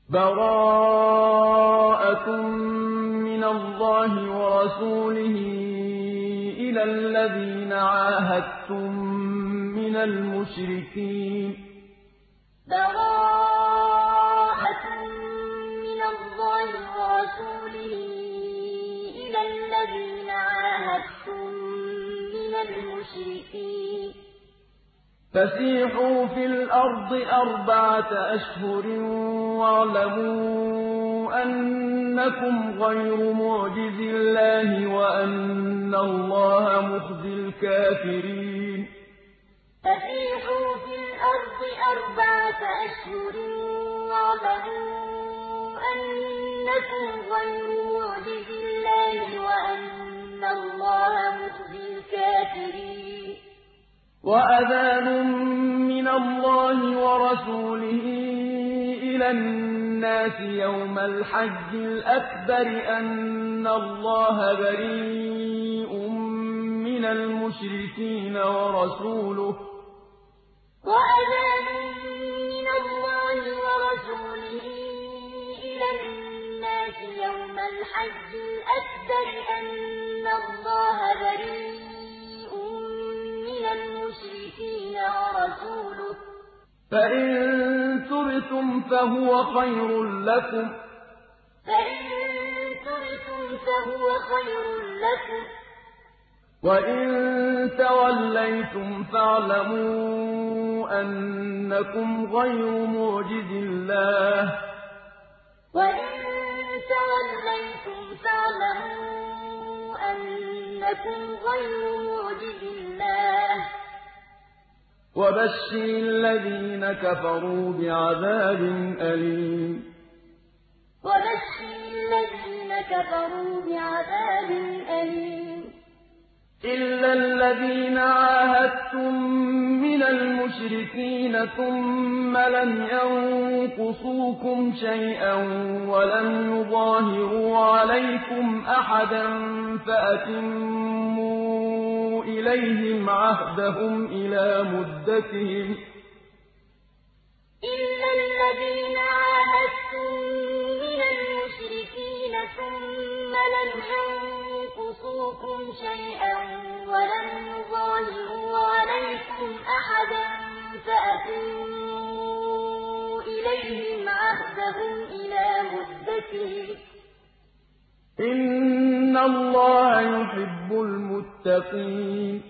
بَرَاءَةٌ مِّنَ اللَّهِ وَرَسُولِهِ إِلَى الَّذِينَ عَاهَدتُّم مِّنَ الْمُشْرِكِينَ بَرَاءَةٌ مِّنَ اللَّهِ وَرَسُولِهِ إِلَى الَّذِينَ عَاهَدتُّم مِّنَ الْمُشْرِكِينَ فَسِيحُوا فِي الْأَرْضِ أَرْبَعَةَ أَشْهُرٍ وَاعْلَمُوا أَنَّكُمْ غَيْرُ مُعْجِزِي اللَّهِ وَأَنَّ اللَّهَ مُخْزِي الْكَافِرِينَ فَسِيحُوا فِي الْأَرْضِ أَرْبَعَةَ أَشْهُرٍ وَاعْلَمُوا أَنَّكُمْ غَيْرُ مُعْجِزِي اللَّهِ وَأَنَّ اللَّهَ مُخْزِي الْكَافِرِينَ وَأَذَانٌ مِّنَ اللَّهِ وَرَسُولِهِ إِلَى النَّاسِ يَوْمَ الْحَجِّ الْأَكْبَرِ أَنَّ اللَّهَ بَرِيءٌ مِّنَ الْمُشْرِكِينَ وَرَسُولُهُ وَأَذَانٌ مِّنَ اللَّهِ وَرَسُولِهِ إِلَى النَّاسِ يَوْمَ الْحَجِّ الْأَكْبَرِ أَنَّ اللَّهَ بَرِيءٌ مِّنَ الْمُشْرِكِينَ وَرَسُولُهُ ۚ فَإِن تُبْتُمْ فَهُوَ خَيْرٌ لَّكُمْ ۖ وَإِن تَوَلَّيْتُمْ فَاعْلَمُوا أَنَّكُمْ غَيْرُ مُعْجِزِي اللَّهِ ۗ وَبَشِّرِ الَّذِينَ كَفَرُوا بِعَذَابٍ أَلِيمٍ وَبَشِّرِ الَّذِينَ كَفَرُوا بِعَذَابٍ أَلِيمٍ إِلَّا الَّذِينَ عَاهَدتُّم مِّنَ الْمُشْرِكِينَ ثُمَّ لَمْ يَنقُصُوكُمْ شَيْئًا وَلَمْ يُظَاهِرُوا عَلَيْكُمْ أَحَدًا فَأَتِمُّوا إِلَيْهِمْ عَهْدَهُمْ إِلَىٰ مُدَّتِهِمْ ۚ إِلَّا الَّذِينَ عَاهَدتُّم مِّنَ الْمُشْرِكِينَ ثُمَّ لَمْ يَنقُصُوكُمْ شَيْئًا وَلَمْ يُظَاهِرُوا عَلَيْكُمْ أَحَدًا فَأَتِمُّوا إِلَيْهِمْ عَهْدَهُمْ إِلَىٰ مُدَّتِهِمْ ۚ إِنَّ اللَّهَ يُحِبُّ الْمُتَّقِينَ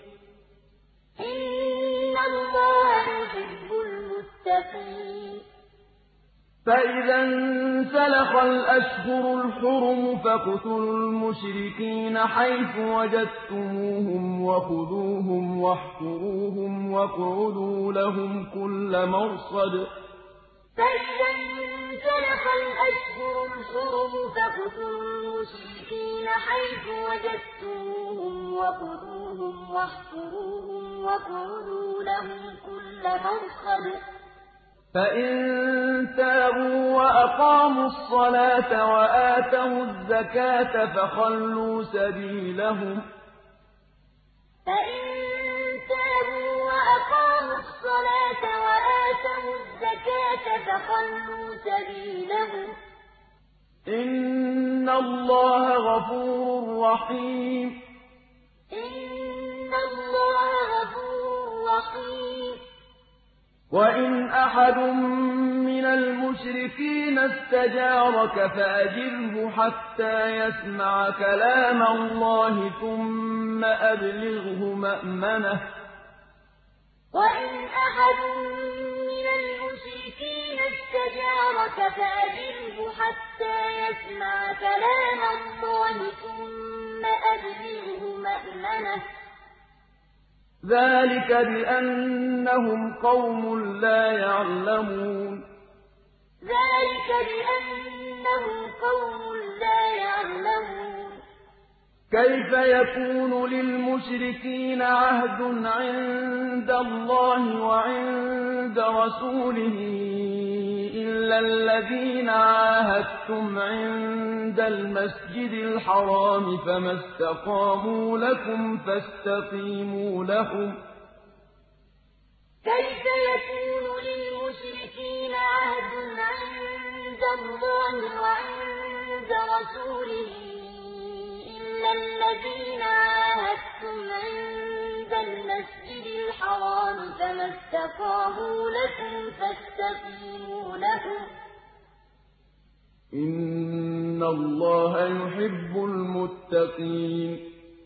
فَإِذَا انسَلَخَ الْأَشْهُرُ الْحُرُمُ فَاقْتُلُوا الْمُشْرِكِينَ حَيْثُ وَجَدتُّمُوهُمْ وَخُذُوهُمْ وَاحْصُرُوهُمْ وَاقْعُدُوا لَهُمْ كُلَّ مَرْصَدٍ فَإِذَا انسَلَخَ الْأَشْهُرُ الْحُرُمُ فَاقْتُلُوا الْمُشْرِكِينَ حَيْثُ وَجَدتُّمُوهُمْ وَخُذُوهُمْ وَاحْصُرُوهُمْ وَاقْعُدُوا لَهُمْ كُلَّ مَرْصَدٍ فَإِن تَابُوا وَأَقَامُوا الصَّلَاةَ وَآتَوُا الزَّكَاةَ فَخَلُّوا سَبِيلَهُمْ ۚ فَإِن تَابُوا وَأَقَامُوا الصَّلَاةَ وَآتَوُا الزَّكَاةَ فَخَلُّوا سَبِيلَهُمْ ۚ إِنَّ اللَّهَ غَفُورٌ رَّحِيمٌ وَإِنْ أَحَدٌ مِّنَ الْمُشْرِكِينَ اسْتَجَارَكَ فَأَجِرْهُ حَتَّىٰ يَسْمَعَ كَلَامَ اللَّهِ ثُمَّ أَبْلِغْهُ مَأْمَنَهُ ۚ وَإِنْ أَحَدٌ مِّنَ الْمُشْرِكِينَ اسْتَجَارَكَ فَأَجِرْهُ حَتَّىٰ يَسْمَعَ كَلَامَ اللَّهِ ثُمَّ أَبْلِغْهُ مَأْمَنَهُ ۚ ذَٰلِكَ بِأَنَّهُمْ قَوْمٌ لَّا يَعْلَمُونَ كَيْفَ يَكُونُ لِلْمُشْرِكِينَ عَهْدٌ عِندَ اللَّهِ وَعِندَ رَسُولِهِ إِلَّا الَّذِينَ عَاهَدتُّمْ عِندَ الْمَسْجِدِ الْحَرَامِ ۖ فَمَا اسْتَقَامُوا لَكُمْ فَاسْتَقِيمُوا لَهُمْ ۚ كَيْفَ يَكُونُ لِلْمُشْرِكِينَ عَهْدٌ عِندَ وعند رسوله إلا الذين عاهدتم عند المسجد الحرام فما استقاموا لكم فاستقيموا لهم إن الله يحب المتقين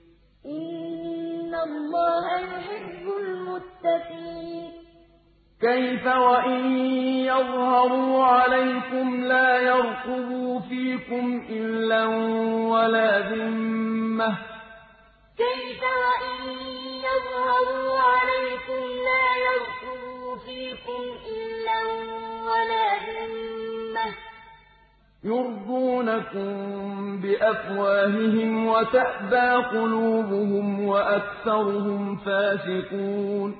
إن الله يحب المتقين كيف وإن يظهروا عليكم لا يرقبوا فيكم إلا ولا ذمة كيف وإن يظهروا عليكم لا يرقبوا فيكم إلا ولا ذمة يرضونكم بأفواههم وتأبى قلوبهم وأكثرهم فاسقون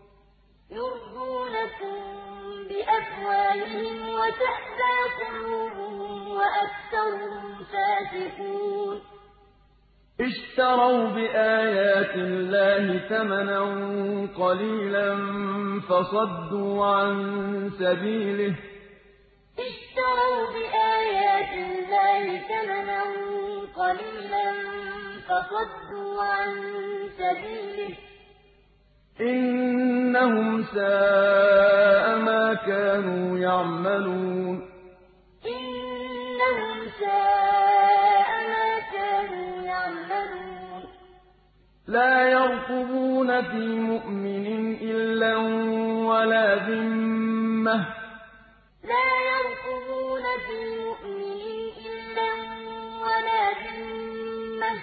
يرضونكم بأفواههم وتأبى قلوبهم وأكثرهم فاسقون اشتروا بآيات الله ثمنا قليلا فصدوا عن سبيله اشتروا بآيات الله ثمنا قليلا فصدوا عن سبيله إنهم ساء ما كانوا يعملون إنهم ساء ما كانوا يعملون لا يرقبون في مؤمن إلا ولا ذمة لا يرقبون في مؤمن إلا ولا ذمة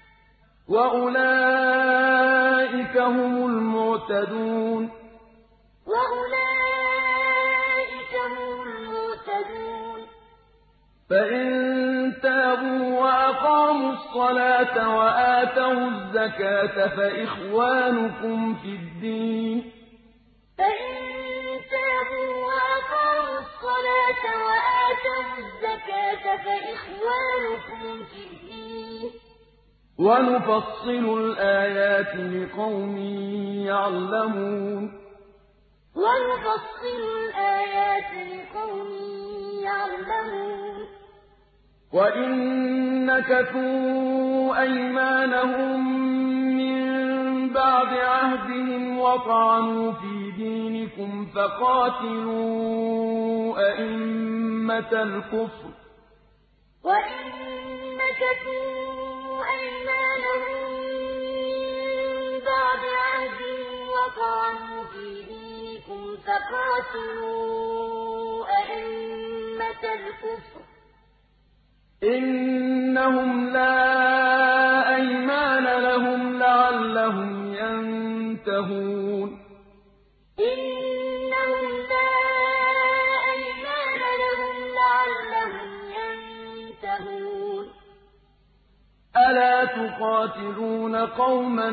وأولئك هم المعتدون وأولئك هم المعتدون فإن تابوا وأقاموا الصلاة وآتوا الزكاة فإخوانكم في الدين فإن تابوا وأقاموا الصلاة وآتوا الزكاة فإخوانكم في الدين ونفصل الآيات لقوم يعلمون ونفصل الآيات لقوم يعلمون وإن نكثوا أيمانهم من بعد عهدهم وطعنوا في دينكم فقاتلوا أئمة الكفر وإن نكثوا أيمانهم من بعد عهدهم وطعنوا في دينكم فقاتلوا أئمة الكفر إنهم لا أيمان لهم لعلهم ينتهون إنهم لا أيمان لهم لعلهم ينتهون ألا تقاتلون قوما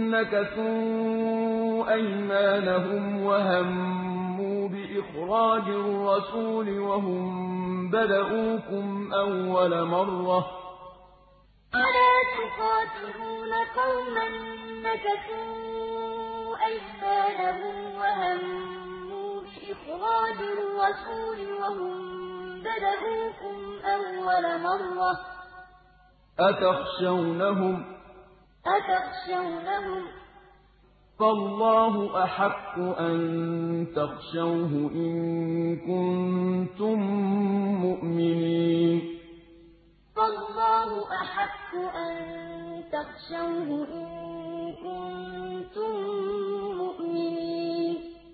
نكثوا أيمانهم وهموا بإخراج الرسول وهم بدؤوكم أول مرة ألا تقاتلون قوما نكثوا أيمانهم وهموا بإخراج الرسول وهم بدؤوكم أول مرة أتخشونهم فالله أحق أن تخشوه إن كنتم مؤمنين فالله أحق أن تخشوه إن كنتم مؤمنين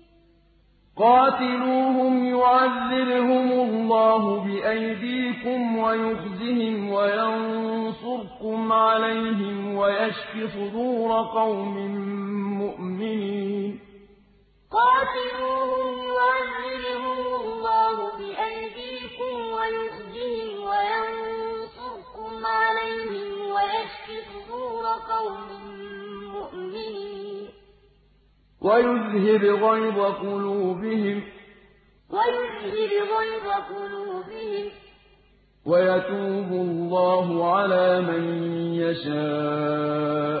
قاتلوهم يعذبهم الله بأيديكم ويخزهم وينصركم عليهم ويشف صدور قوم مؤمنين قاتلوهم يعذبهم الله بأيديكم ويخزهم وينصركم عليهم ويشف صدور قوم مؤمنين ويذهب غيظ قلوبهم ويتوب الله على من يشاء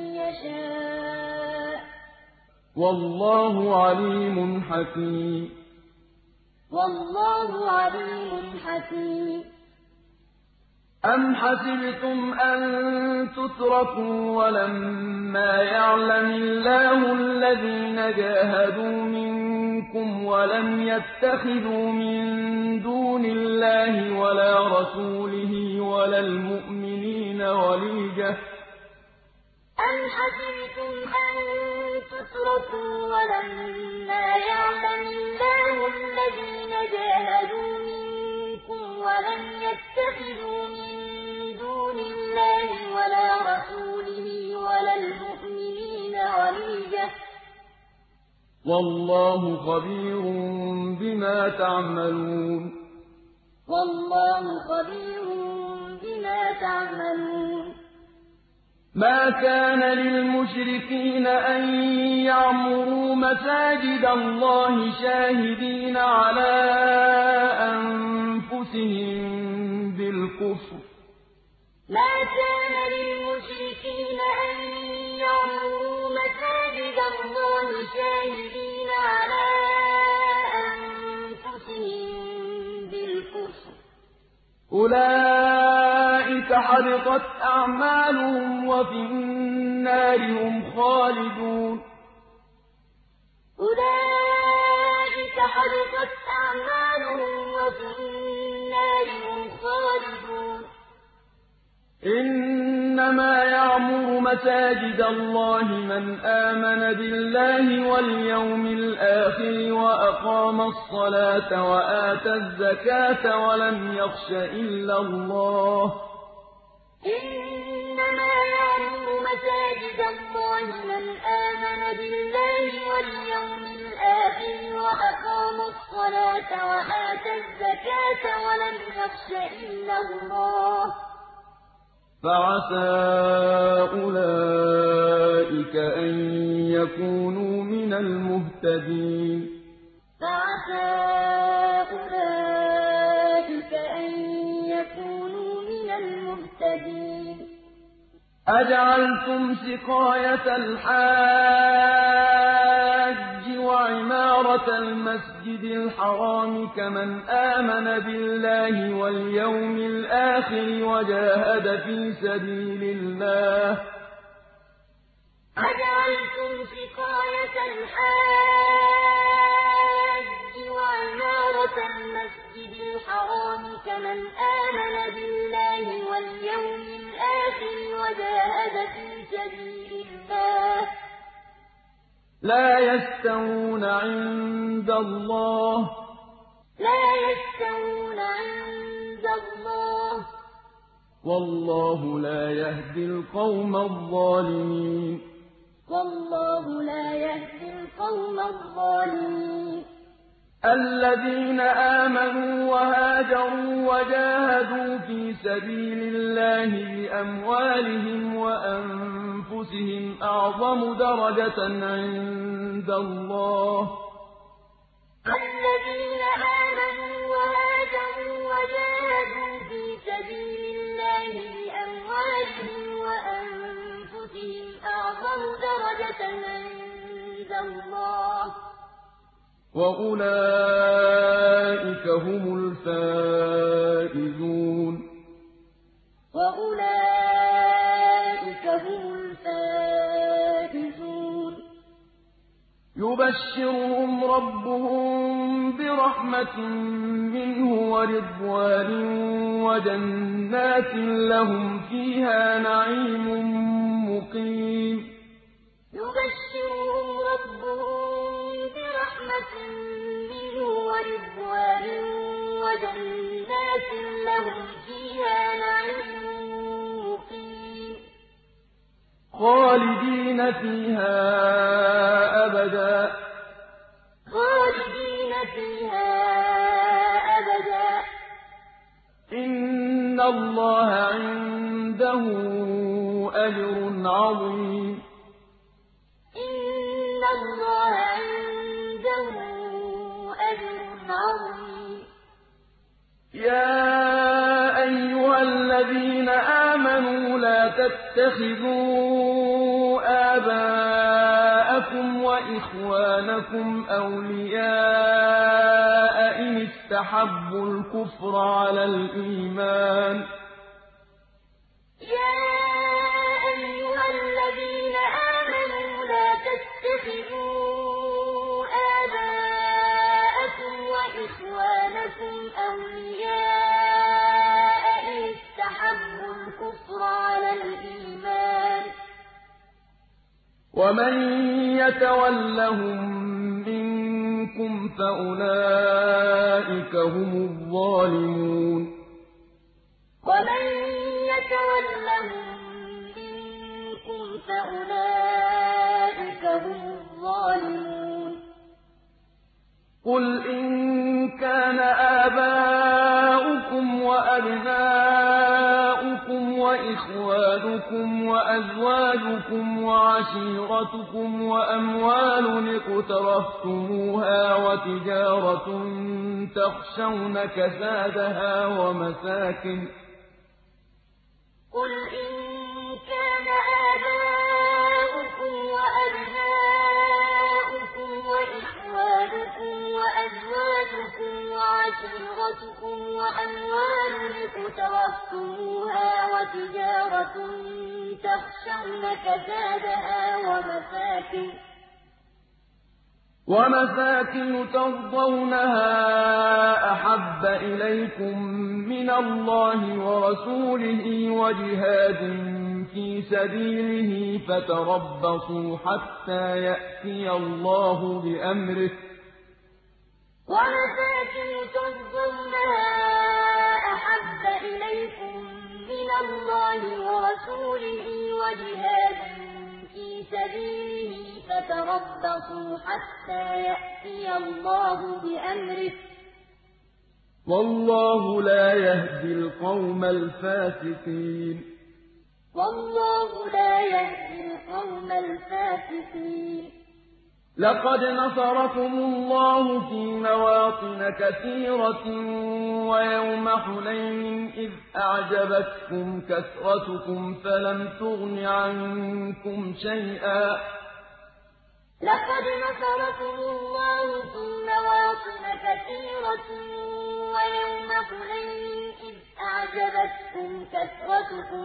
والله عليم حكيم والله عليم حكيم. أَمْ حَسِبْتُمْ أَن تُتْرَكُوا وَلَمَّا يَعْلَمِ اللَّهُ الَّذِينَ جَاهَدُوا مِنكُمْ وَلَمْ يَتَّخِذُوا مِن دُونِ اللَّهِ وَلَا رَسُولِهِ وَلَا الْمُؤْمِنِينَ وَلِيجَةً ۚ أَمْ حَسِبْتُمْ أَن تُتْرَكُوا وَلَمَّا يَعْلَمِ اللَّهُ الَّذِينَ جَاهَدُوا مِنكُمْ وَلَمْ يَتَّخِذُوا مِن دُونِ اللَّهِ وَلَا رَسُولِهِ وَلَا الْمُؤْمِنِينَ وَلِيجَةً ۚ وَاللَّهُ خَبِيرٌ بِمَا تَعْمَلُونَ. وَاللَّهُ خَبِيرٌ بِمَا تَعْمَلُونَ. مَا كَانَ لِلْمُشْرِكِينَ أَن يَعْمُرُوا مَسَاجِدَ اللَّهِ شَاهِدِينَ عَلَىٰ أَنفُسِهِم بِالْكُفْرِ ۚ مَا كَانَ لِلْمُشْرِكِينَ أَن يَعْمُرُوا مَسَاجِدَ اللَّهِ شَاهِدِينَ عَلَىٰ أَنفُسِهِم بِالْكُفْرِ ۚ أُولَٰئِكَ حَبِطَتْ أَعْمَالُهُمْ وَفِي النَّارِ هُمْ خَالِدُونَ. أُولَٰئِكَ حَبِطَتْ أَعْمَالُهُمْ وَفِي النَّارِ هُمْ خَالِدُونَ. إِنَّمَا يَعْمُرُ مَسَاجِدَ اللَّهِ مَنْ آمَنَ بِاللَّهِ وَالْيَوْمِ الْآخِرِ وَأَقَامَ الصَّلَاةَ وَآتَى الزَّكَاةَ وَلَمْ يَخْشَ إِلَّا اللَّهَ ۖ إِنَّمَا يَعْمُرُ مَسَاجِدَ اللَّهِ مَنْ آمَنَ بِاللَّهِ وَالْيَوْمِ الْآخِرِ وَأَقَامَ الصَّلَاةَ وَآتَى الزَّكَاةَ وَلَمْ يَخْشَ إِلَّا اللَّهَ ۖ فَعَسَىٰ أُولَٰئِكَ أَن يَكُونُوا مِنَ الْمُهْتَدِينَ. فَعَسَىٰ أُولَٰئِكَ أَن يَكُونُوا مِنَ الْمُهْتَدِينَ. أَجَعَلْتُمْ سِقَايَةَ الْحَاجِّ وَعِمَارَةَ الْمَسْجِدِ الْحَرَامِ كَمَنْ آمَنَ بِاللَّهِ وَالْيَوْمِ الْآخِرِ وَجَاهَدَ فِي سَبِيلِ اللَّهِ ۚ أَجَعَلْتُمْ سِقَايَةَ الْحَاجِّ وَعِمَارَةَ الْمَسْجِدِ الْحَرَامِ كَمَنْ آمَنَ بِاللَّهِ وَالْيَوْمِ الْآخِرِ وَجَاهَدَ فِي سَبِيلِ اللَّهِ ۚ لَا يَسْتَوُونَ عِندَ اللَّهِ ۗ وَاللَّهُ لَا يَهْدِي الْقَوْمَ الظَّالِمِينَ. وَاللَّهُ لَا يَهْدِي الْقَوْمَ الظَّالِمِينَ. الَّذِينَ آمَنُوا وَهَاجَرُوا وَجَاهَدُوا فِي سَبِيلِ اللَّهِ بِأَمْوَالِهِمْ وَأَنفُسِهِمْ أَعْظَمُ دَرَجَةً عِندَ اللَّهِ ۚ الَّذِينَ آمَنُوا وَهَاجَرُوا وَجَاهَدُوا فِي سَبِيلِ اللَّهِ بِأَمْوَالِهِمْ وَأَنفُسِهِمْ أَعْظَمُ دَرَجَةً عِندَ اللَّهِ ۚ وَأُولَٰئِكَ هُمُ الْفَائِزُونَ. وَأُولَٰئِكَ هُمُ الْفَائِزُونَ. يُبَشِّرُهُمْ رَبُّهُم بِرَحْمَةٍ مِّنْهُ وَرِضْوَانٍ وَجَنَّاتٍ لَّهُمْ فِيهَا نَعِيمٌ مُّقِيمٌ. يُبَشِّرُهُمْ رَبُّهُم بِرَحْمَةٍ مِّنْهُ وَرِضْوَانٍ وَجَنَّاتٍ لَّهُمْ فِيهَا نَعِيمٌ مُّقِيمٌ. خَالِدِينَ فِيهَا أَبَدًا ۚ إِنَّ اللَّهَ عِندَهُ أَجْرٌ عَظِيمٌ. إِنَّ اللَّهَ عِندَهُ أَجْرٌ عَظِيمٌ. يَا أَيُّهَا الَّذِينَ آمَنُوا لَا تَتَّخِذُوا آبَاءَكُمْ وَإِخْوَانَكُمْ أَوْلِيَاءَ إِنِ اسْتَحَبُّوا الْكُفْرَ عَلَى الْإِيمَانِ يَا أَيُّهَا الَّذِينَ آمَنُوا لَا تَتَّخِذُوا آبَاءَكُمْ وَإِخْوَانَكُمْ أَوْلِيَاءَ إِنِ اسْتَحَبُّوا الْكُفْرَ عَلَى الْإِيمَانِ ۚ وَمَن يَتَوَلَّهُم مِّنكُمْ فَأُولَٰئِكَ هُمُ الظَّالِمُونَ وَمَن يَتَوَلَّهُم مِّنكُمْ فَأُولَٰئِكَ هُمُ الظَّالِمُونَ قُلْ إِن كَانَ آبَاؤُكُمْ وَأَبْنَاؤُكُمْ وَإِخْوَانُكُمْ وَأَزْوَاجُكُمْ وَعَشِيرَتُكُمْ وَأَمْوَالٌ اقْتَرَفْتُمُوهَا وَتِجَارَةٌ تَخْشَوْنَ كَسَادَهَا قُلْ إِن كَانَ آبَاؤُكُمْ وَأَبْنَاؤُكُمْ وَإِخْوَانُكُمْ وَأَزْوَاجُكُمْ وَعَشِيرَتُكُمْ وَأَمْوَالٌ اقْتَرَفْتُمُوهَا وَتِجَارَةٌ تَخْشَوْنَ كَسَادَهَا وَمَسَاكِنُ تَرْضَوْنَهَا أَحَبَّ إِلَيْكُم مِّنَ اللَّهِ وَرَسُولِهِ وَجِهَادٍ فِي سَبِيلِهِ فَتَرَبَّصُوا حَتَّىٰ يَأْتِيَ اللَّهُ بِأَمْرِهِ ۗ وَمَسَاكِنُ تَرْضَوْنَهَا أَحَبَّ إِلَيْكُم مِّنَ اللَّهِ وَرَسُولِهِ وَجِهَادٍ فِي سَبِيلِهِ فَتَرَبَّصُوا حَتَّىٰ يَأْتِيَ اللَّهُ بِأَمْرِهِ ۗ وَاللَّهُ لَا يَهْدِي الْقَوْمَ الْفَاسِقِينَ لَقَدْ نَصَرَكُمُ اللَّهُ فِي مَوَاطِنَ كَثِيرَةٍ وَيَوْمَ حُنَيْنٍ إِذْ أَعْجَبَتْكُمْ كَثْرَتُكُمْ فَلَمْ تُغْنِ عَنكُمْ شَيْئًا لقد نصركم الله في مواطن كثيرة ويوم حنين إذ أعجبتكم كثرتكم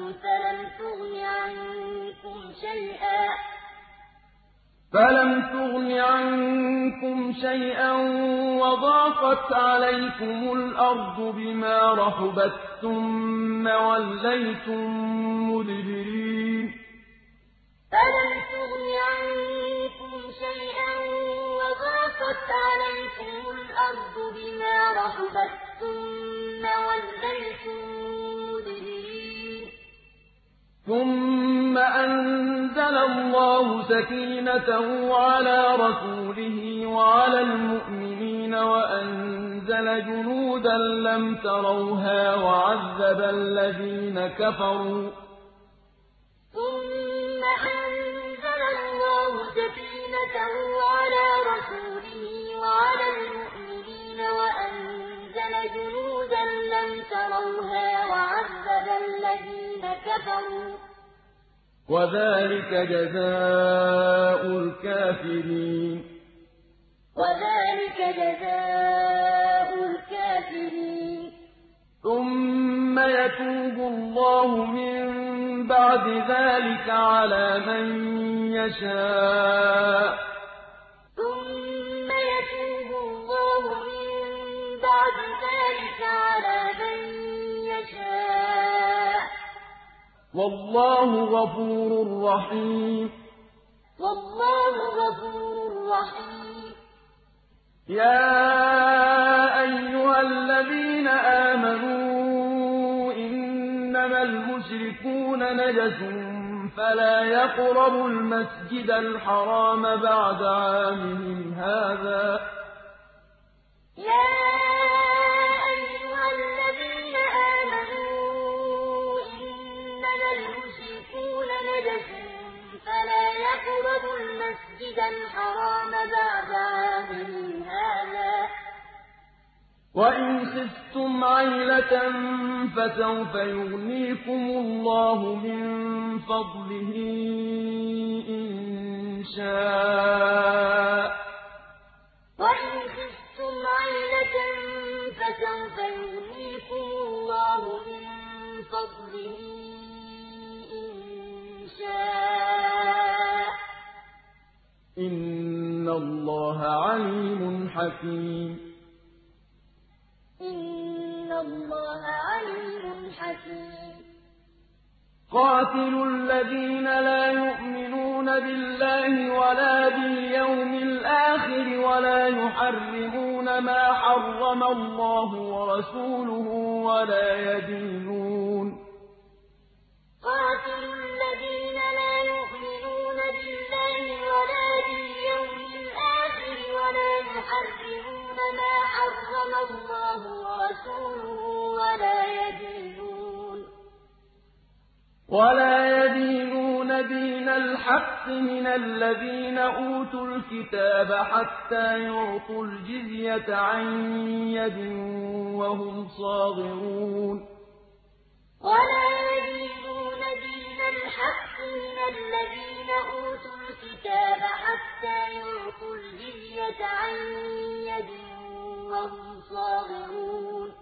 فلم تغن عنكم شيئا وضاقت عليكم الأرض بما رحبت ثم وليتم مدبرين فلم تغن عنكم شيئا وضاقت عليكم الأرض بما رحبت ثم وليتم مدبرين ثم أنزل الله سكينته على رسوله وعلى المؤمنين وأنزل جنودا لم تروها وعذب الذين كفروا ثم أنزل الله سكينته على رسوله وعلى المؤمنين وأنزل جنودا لم تروها وعذب الذين كفروا وذلك جزاء الكافرين ثم يتوب الله من بعد ذلك على من يشاء ثم يتوب الله من بعد ذلك على من يشاء والله غفور رحيم يا أيها الذين آمنوا إنما المشركون نجس فلا يقربوا المسجد الحرام بعد عامهم هذا يا أيها الذين آمنوا إنما المشركون نجس فلا يقربوا المسجد الحرام بعد عامهم هذا وإن خفتم عيلة فسوف يغنيكم الله من فضله إن شاء وإن خفتم عيلة فسوف يغنيكم الله من فضله إن شاء إن الله عليم حكيم إن الله عليم حكيم قاتلوا الذين لا يؤمنون بالله ولا باليوم الآخر ولا يحرمون ما حرم الله ورسوله ولا يدينون قاتلوا الذين لا يؤمنون بالله ولا باليوم الآخر ولا يحرمون ما حرم الله ورسوله ولا يدينون دين الحق من الذين أوتوا الكتاب حتى يعطوا الجزية عن يد وهم صاغرون ولا يدينون دين الحق من الذين أوتوا الكتاب حتى يعطوا الجزية عن يد وهم صاغرون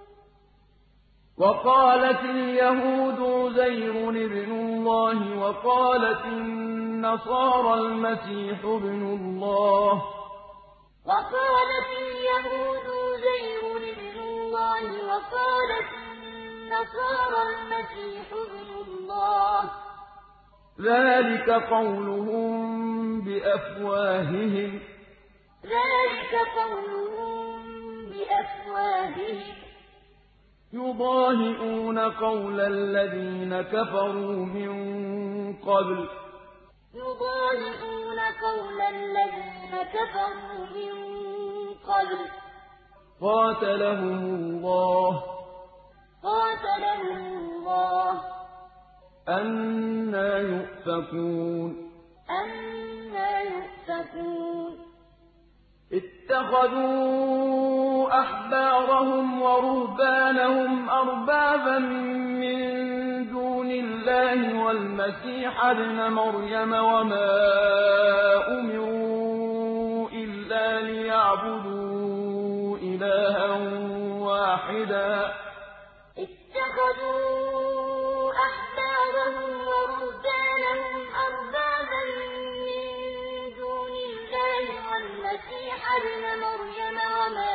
وقالت اليهود عزير ابن الله وقالت النصارى المسيح ابن الله وقالت اليهود عزير ابن الله وقالت النصارى المسيح ابن الله ذلك قولهم بأفواههم يضاهئون قول الذين كفروا من قبل قاتلهم الله أنى يؤفكون اتخذوا أحبارهم ورهبانهم أربابا من دون الله والمسيح ابن مريم وما أمروا إلا ليعبدوا إلها واحدا اتخذوا أحبارهم ورهبانهم أربابا من دون الله والمسيح ابن مريم وما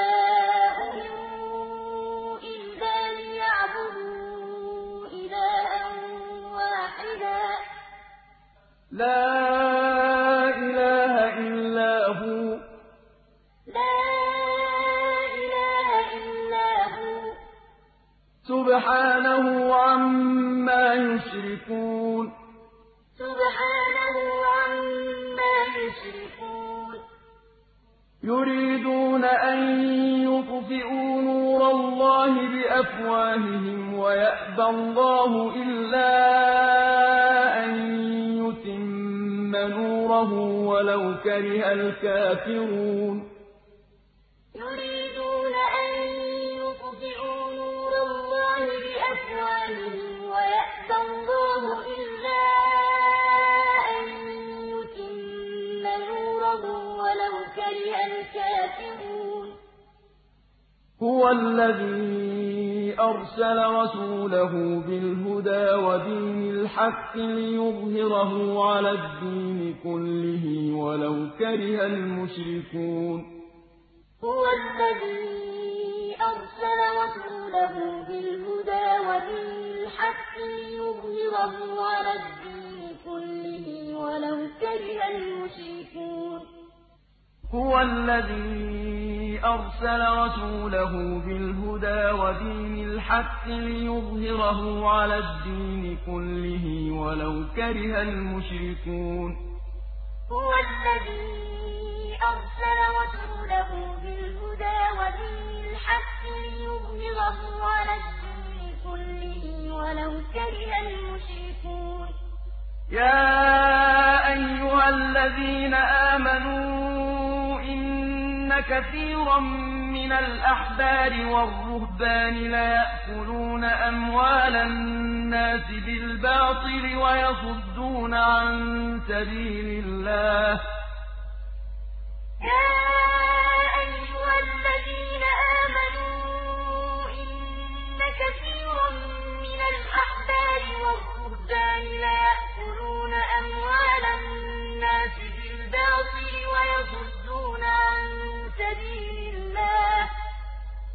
أمروا إلا ليعبدوا إلها واحدا لا إله إلا هو سبحانه عما يشركون يريدون أن يطفئوا نور الله بأفواههم ويأبى الله إلا أن يتم نوره ولو كره الكافرون يريدون أن يطفئوا نور الله بأفواههم ويأبى الله إلا أن يتم نوره ولو كره الكافرون هو الذي أرسل رسوله بالهدى ودين الحق ليظهره على الدين كله ولو كره المشركون هو الذي أرسل رسوله بالهدى ودين الحق ليظهره على الدين كله ولو كره المشركون هو الذي أرسل رسوله بالهدى ودين الحق ليظهره على الدين كله ولو كره المشركون هو الذي أرسل رسوله بالهدى ودين الحق ليظهره على الدين كله ولو كره المشركون يا أيها الذين آمنوا إن كثيرا من الأحبار والرهبان ليأكلون أموال الناس بالباطل ويصدون عن سبيل الله يا أيها الذين آمنوا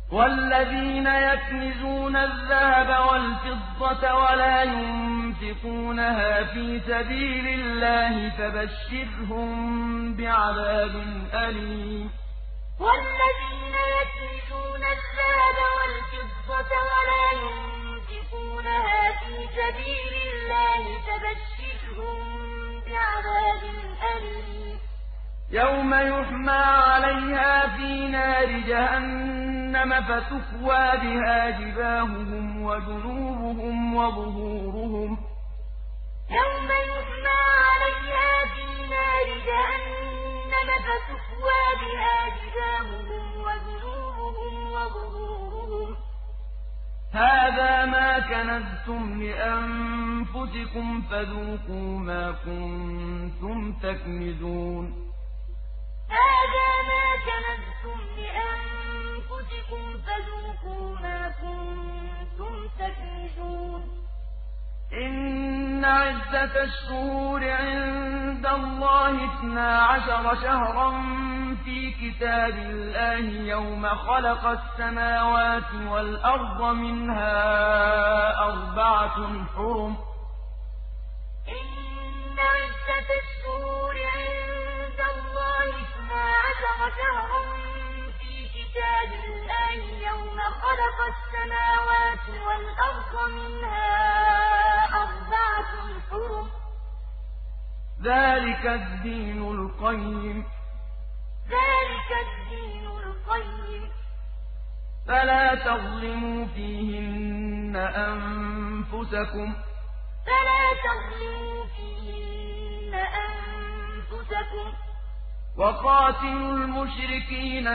والذين يكنزون الذهب والفضة ولا ينفقونها في سبيل الله فبشرهم بعذاب أليم والذين يكنزون الذهب والفضة ولا ينفقونها في سبيل الله فبشرهم بعذاب أليم يوم يحمى عليها في نار جهنم فتكوى بها جباههم وجنوبهم وظهورهم يوم يحمى عليها في نار جهنم فتكوى بها جباههم وجنوبهم وظهورهم هذا ما كنزتم لأنفسكم فذوقوا ما كنتم تكنزون هذا ما كنزتم لأنفسكم فذوقوا ما كنتم تكنزون إن عدة الشهور عند الله 12 شهرا في كتاب الله يوم خلق السماوات والأرض منها 4 حرم إن عدة الشهور عند الله 12 شهرا في كتاب الله يوم خلق السماوات والأرض منها 4 حرم ذلك الدين القيم فلا تظلموا فيهن أنفسكم وقاتلوا المشركين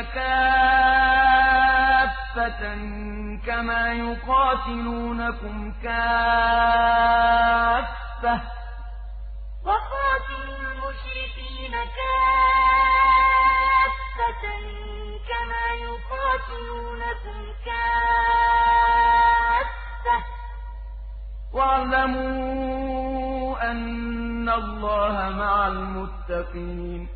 كافة كما يقاتلونكم كافة واعلموا أن الله مع المتقين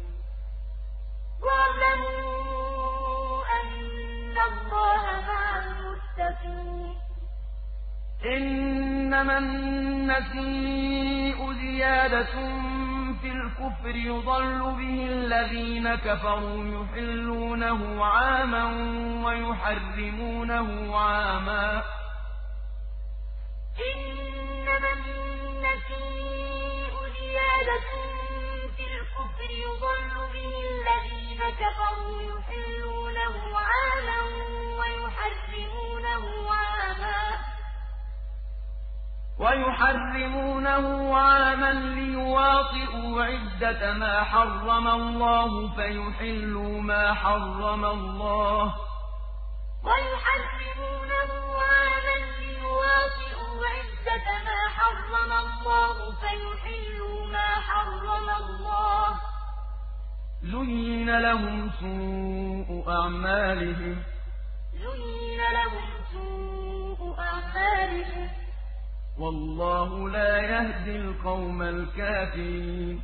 إنما النسيء زيادة في الكفر يضل به الذين كفروا يحلونه عاما ويحرمونه عاما إنما النسيء زيادة في الكفر يضل به الذين كفروا يحلونه عاما ويحرمونه عاما ليواطئوا عدة ما حرم الله فيحلوا ما حرم الله زين لهم سوء أعمالهم والله لا يهدي القوم الكافرين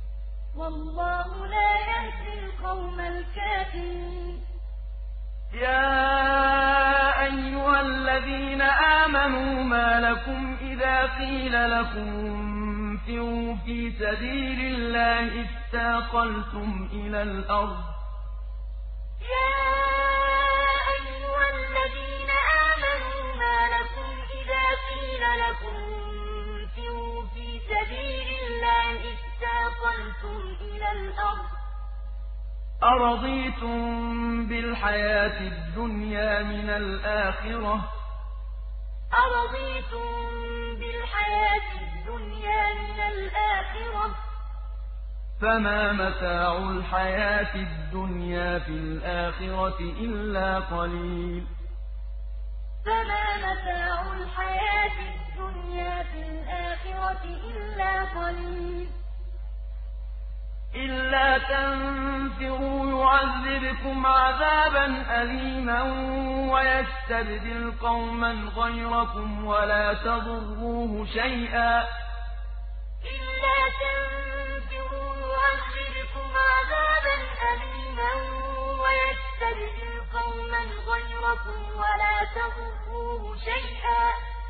يا أيها الذين آمنوا ما لكم إذا قيل لكم انفروا في سبيل الله اثاقلتم إلى الأرض أرضيتم بالحياة الدنيا من الآخرة فما متاع الحياة الدنيا في الآخرة إلا قليل إلا تنفروا يعذبكم عذابا أليما ويستبدل قوما غيركم ولا تضروه شيئا ويستبدل قوما غيركم تضروه شيئا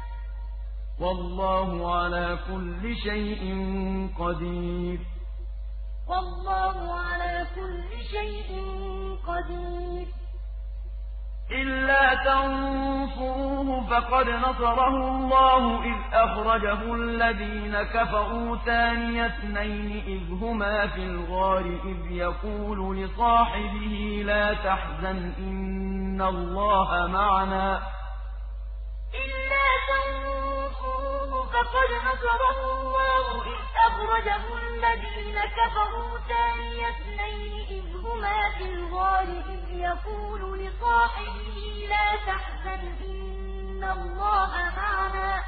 والله على كل شيء قدير. والله على كل شيء قدير. إلا تنصروه فقد نصره الله إذ أخرجه الذين كفروا ثاني اثنين إذ هما في الغار إذ يقول لصاحبه لا تحزن إن الله معنا. إلا تنصروه فقد نصره الله إذ أخرجه الذين كفروا ثاني اثنين إذ هما في الغار إذ يقول لصاحبه لا تحزن إن الله معنا.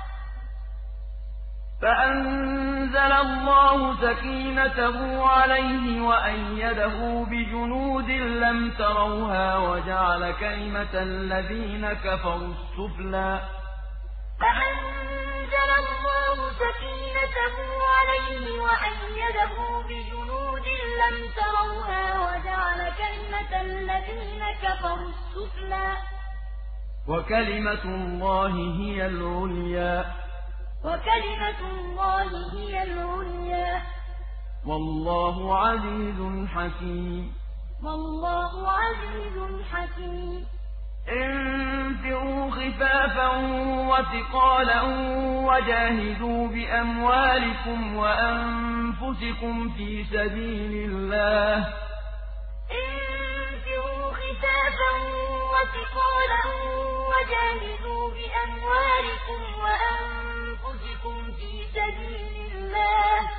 فأنزل الله سكينته عليه وأيده بجنود لم تروها وجعل كلمة الذين كفروا السفلى. فأنزل الله سكينته عليه وأيده بجنود لم تروها وجعل كلمة الذين كفروا السفلى. وكلمة الله هي العليا. وكلمة الله هي العليا. والله عزيز حكيم. والله عزيز حكيم. انفروا خفافا وثقالا وجاهدوا بأموالكم وأنفسكم في سبيل الله. انفروا خفافا وثقالا وجاهدوا بأموالكم وأنفسكم في سبيل الله.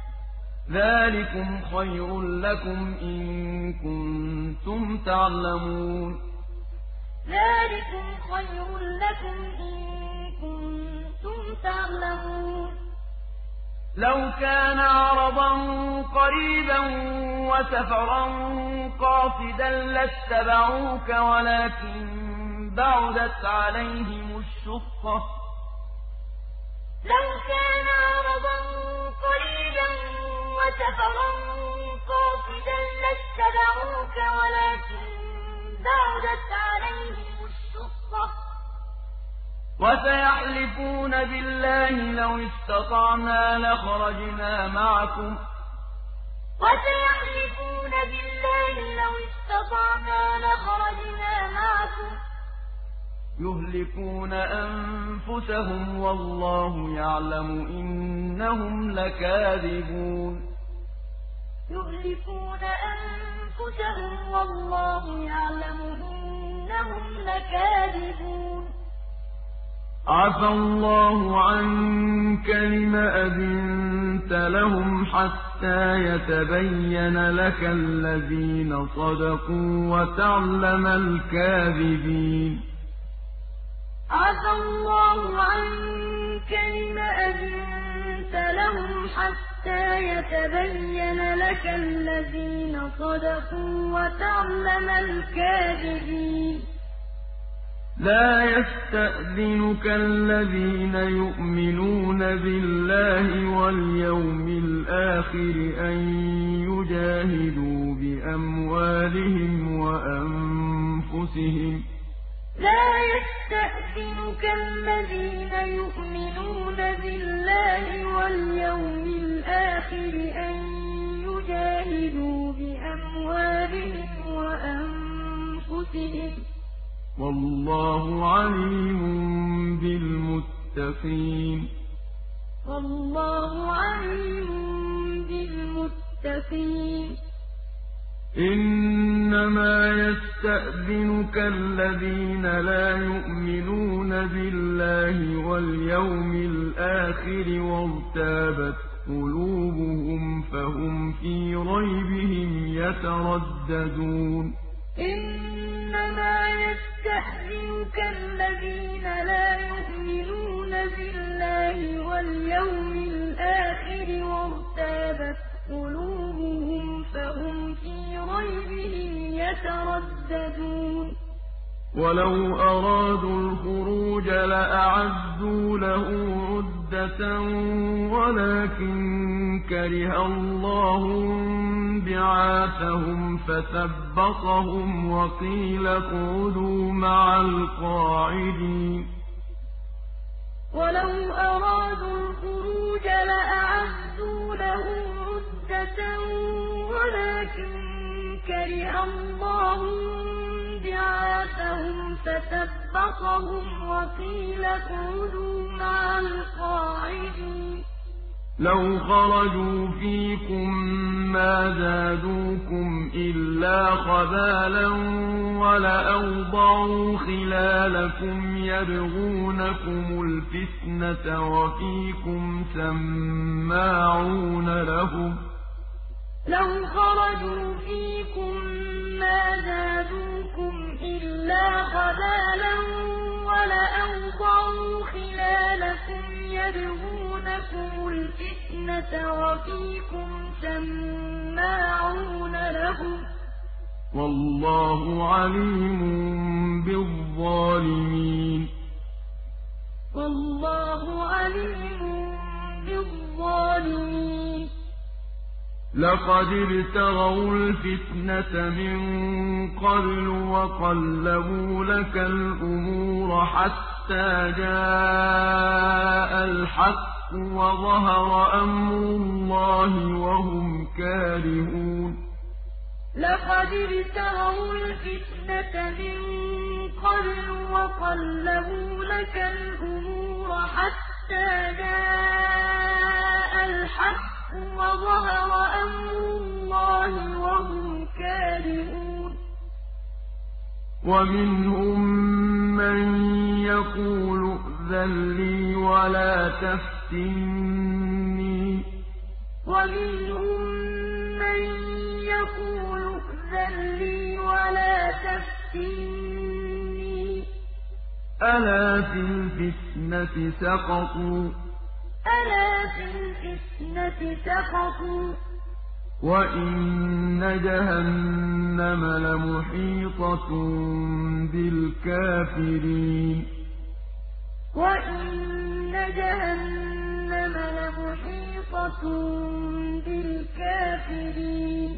ذلكم خير لكم إن كنتم تعلمون. ذلكم خير لكم إن كنتم تعلمون. لو كان عرضا قريبا وسفرا قاصدا لاتبعوك ولكن بعدت عليهم الشقة. لو كان عرضا قريبا وسفرا قاصدا لاتبعوك ولكن بعدت عليهم الشقة. وسيحلفون بالله لو استطعنا لخرجنا معكم. وسيحلفون بالله لو استطعنا لخرجنا معكم. يهلكون أنفسهم والله يعلم إنهم لكاذبون. يهلكون أنفسهم والله يعلم إنهم لكاذبون. عفى الله عنك لم أذنت لهم حتى يتبين لك الذين صدقوا وتعلم الكاذبين. عفى الله عنك لم أذنت لهم حتى يتبين لك الذين صدقوا وتعلم الكاذبين. لا يستأذنك الذين يؤمنون بالله واليوم الآخر أن يجاهدوا بأموالهم وأنفسهم. لا يستأذنك الذين يؤمنون بالله واليوم الآخر أن يجاهدوا بأموالهم وأنفسهم. والله عليم بالمتقين. والله عليم بالمتقين. إنما يستأذنك الذين لا يؤمنون بالله واليوم الآخر وارتابت قلوبهم فهم في ريبهم يترددون. إنما يستأذنك الذين لا يؤمنون بالله واليوم الآخر وارتابت قلوبهم فهم في ريبهم يترددون. ولو أرادوا الخروج لأعدوا له عدة عُدَّةً وَلَٰكِن كَرِهَ اللَّهُ انبِعَاثَهُمْ فَثَبَّطَهُمْ وَقِيلَ اقْعُدُوا مَعَ الْقَاعِدِينَ وَلَوْ أَرَادُوا الْخُرُوجَ لَأَعَدُّوا لَهُ عُدَّةً وَلَٰكِن كَرِهَ اللَّهُ انبِعَاثَهُمْ فَثَبَّطَهُمْ وَقِيلَ اقْعُدُوا مَعَ الْقَاعِدِينَ لَوْ خَرَجُوا فِيكُم مَّا زَادُوكُمْ إِلَّا خَبَالًا وَلَأَوْضَعُوا خِلَالَكُمْ يَبْغُونَكُمُ الْفِتْنَةَ وَفِيكُمْ سَمَّاعُونَ لَهُمْ ۗ لَوْ خَرَجُوا فِيكُم مَّا زَادُوكُمْ إِلَّا خَبَالًا وَلَأَوْضَعُوا خِلَالَكُمْ يَبْغُونَكُمُ الْفِتْنَةَ وَفِيكُمْ سَمَّاعُونَ لَهُمْ ۗ وَاللَّهُ عَلِيمٌ بِالظَّالِمِينَ وَاللَّهُ عَلِيمٌ بِالظَّالِمِينَ لَقَدِ ابْتَغَوُا الْفِتْنَةَ مِن قَبْلُ وَقَلَّبُوا لَكَ الْأُمُورَ حَتَّىٰ جَاءَ الْحَقُّ وَظَهَرَ أَمْرُ اللَّهِ وَهُمْ كَارِهُونَ لَقَدِ ابْتَغَوُا الْفِتْنَةَ مِن قَبْلُ وَقَلَّبُوا لَكَ الْأُمُورَ حَتَّىٰ جَاءَ الْحَقُّ وَظَهَرَ أَمْرُ اللَّهِ وَهُمْ كَارِهُونَ وَمِنْهُم مَّن يَقُولُ ائْذَن لِّي وَلَا تَفْتِنِّي ۚ وَمِنْهُم مَّن يَقُولُ ائْذَن لِّي وَلَا تَفْتِنِّي ۚ أَلَا فِي الْفِتْنَةِ سَقَطُوا أَلَا فِي الْفِتْنَةِ سَقَطُوا وَإِنَّ جَهَنَّمَ لَمُحِيطَةٌ بِالْكَافِرِينَ وَإِنَّ جَهَنَّمَ لَمُحِيطَةٌ بِالْكَافِرِينَ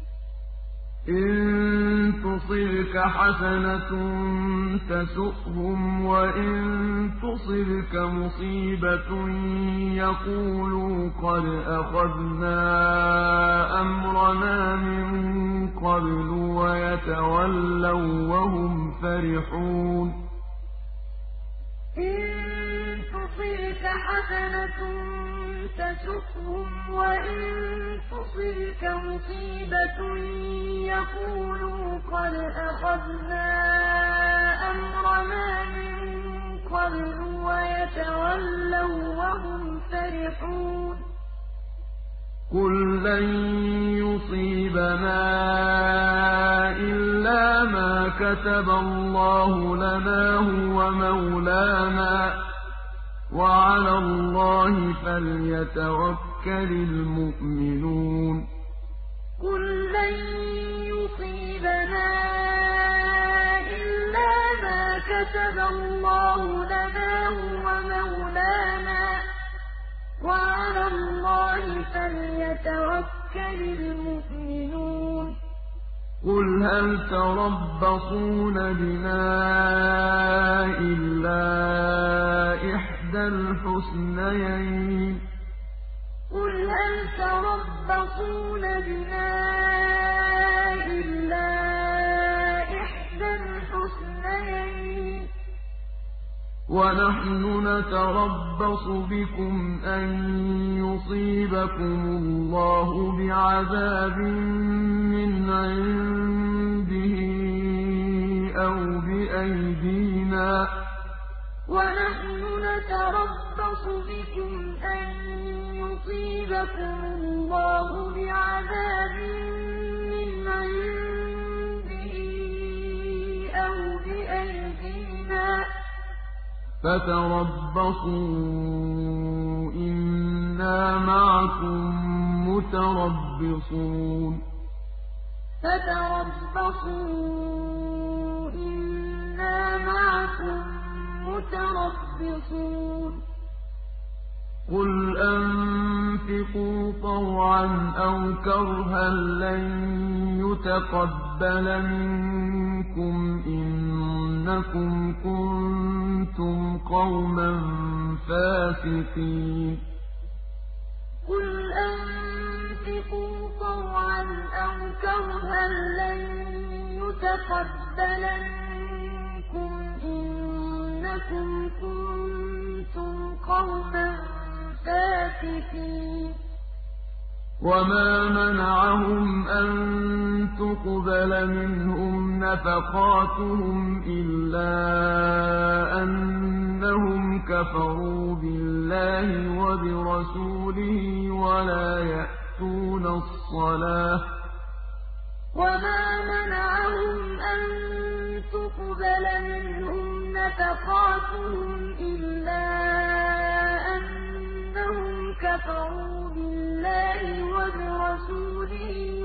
إِن تُصِبْكَ حَسَنَةٌ تَسُؤْهُمْ وَإِن تُصِبْكَ مُصِيبَةٌ يَقُولُوا قَدْ أَخَذْنَا أَمْرَنَا مِن قَبْلُ وَيَتَوَلَّوا وَّهُمْ فَرِحُونَ إِن تُصِبْكَ حَسَنَةٌ تَسُؤْهُمْ وَإِن تُصِبْكَ مُصِيبَةٌ يَقُولُوا قَدْ أَخَذْنَا أَمْرَنَا مِن قَبْلُ وَيَتَوَلَّوا وَّهُمْ فَرِحُونَ قُل لَّن يُصِيبَنَا إِلَّا مَا كَتَبَ اللَّهُ لَنَا هُوَ مَوْلَانَا ۚ وَعَلَى اللَّهِ فَلْيَتَوَكَّلِ الْمُؤْمِنُونَ قُل لَّن يُصِيبَنَا إِلَّا مَا كَتَبَ اللَّهُ لَنَا هُوَ مَوْلَانَا ۚ وَعَلَى اللَّهِ فَلْيَتَوَكَّلِ الْمُؤْمِنُونَ قُلْ هَلْ تَرَبَّصُونَ بِنَا إِلَّا إِحْدَى الْحُسْنَيَيْنِ ۖ وَنَحْنُ نَتَرَبَّصُ بِكُمْ أَن يُصِيبَكُمُ اللَّهُ بِعَذَابٍ مِّنْ عِندِهِ أَوْ بِأَيْدِينَا ۖ وَنَحْنُ نَتَرَبَّصُ بِكُمْ أَن يُصِيبَكُمُ اللَّهُ بِعَذَابٍ مِّنْ عِندِهِ أَوْ بِأَيْدِينَا ۖ فَتَرَبَّصُوا إِنَّا مَعَكُم مُّتَرَبِّصُونَ فَتَرَبَّصُوا إِنَّا مَعَكُم مُّتَرَبِّصُونَ أنفقوا طوعا أو كرها لن يتقبل منكم إنكم كنتم قوما فاسقين قل أنفقوا طوعا أو كرها لن يتقبل منكم إنكم كنتم قوما فاسقين وما منعهم أن تقبل منهم نفقاتهم إلا أنهم كفروا بالله وبرسوله وما منعهم أن تقبل منهم نفقاتهم إلا أنهم كفروا بالله وبرسوله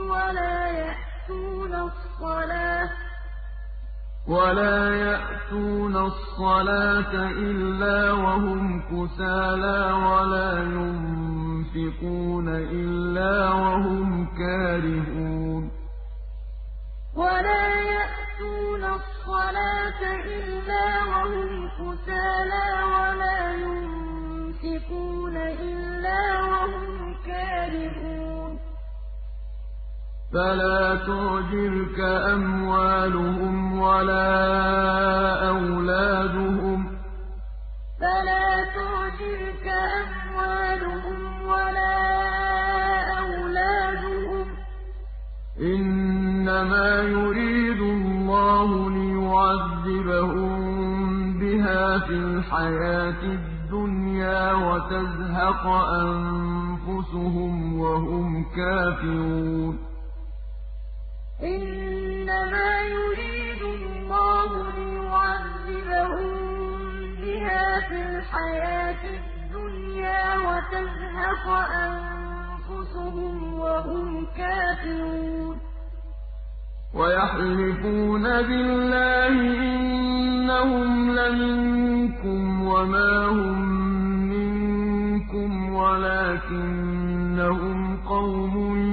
ولا يأتون الصلاة إلا وهم كسالى ولا ينفقون إلا وهم كارهون ولا يأتون الصلاة إلا وهم كسالى ولا ينفقون إلا وهم كارهون فلا تعجبك أموالهم ولا أولادهم إنما يريد الله ليعذبهم بها في الحياة الدنيا وتزهق أنفسهم وهم كافرون إنما يريد الله ليعذبهم بها في الحياة الدنيا وتزهق أنفسهم وهم كافرون ويحلفون بالله إنهم لمنكم وما هم منكم ولكنهم قوم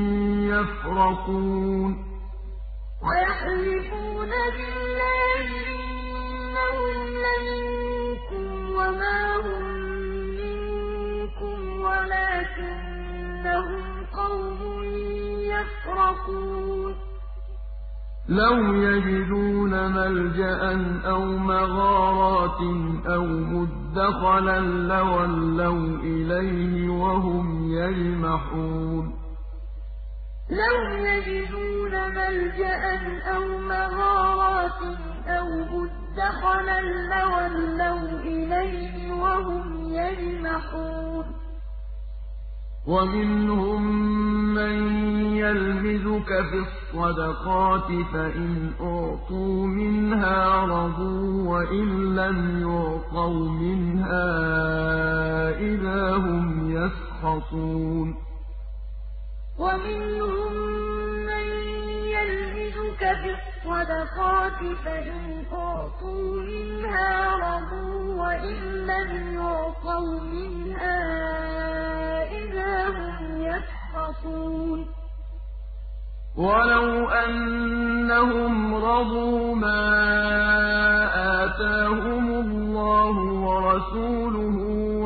يفرقون ويحلفون بالله إنهم لمنكم وما هم منكم ولكنهم قوم يفرقون لو يجدون ملجأ أو مغارات أو مدخلا لولوا إليه وهم يجمحون لو يجدون ملجأ أو مغارات أو مدخلا لولوا إليه وهم يجمحون ومنهم من يلمزك في الصدقات فإن أعطوا منها رضوا وإن لم يعطوا منها إذا هم يسخطون ومنهم من يلمزك في الصدقات فإن أعطوا منها رضوا وإن لم يعطوا منها إذا هم يسخطون ولو أنهم رضوا ما آتاهم الله ورسوله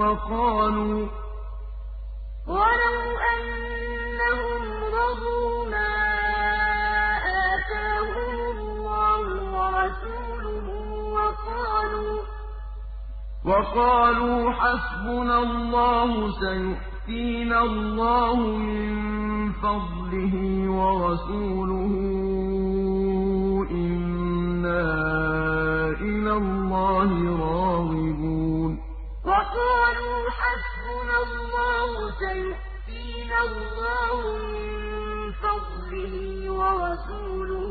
وقالوا حسبنا الله سيؤتينا الله من فضله ورسوله إنا إلى الله راغبون وقالوا حسبنا الله سيؤتينا الله من فضله ورسوله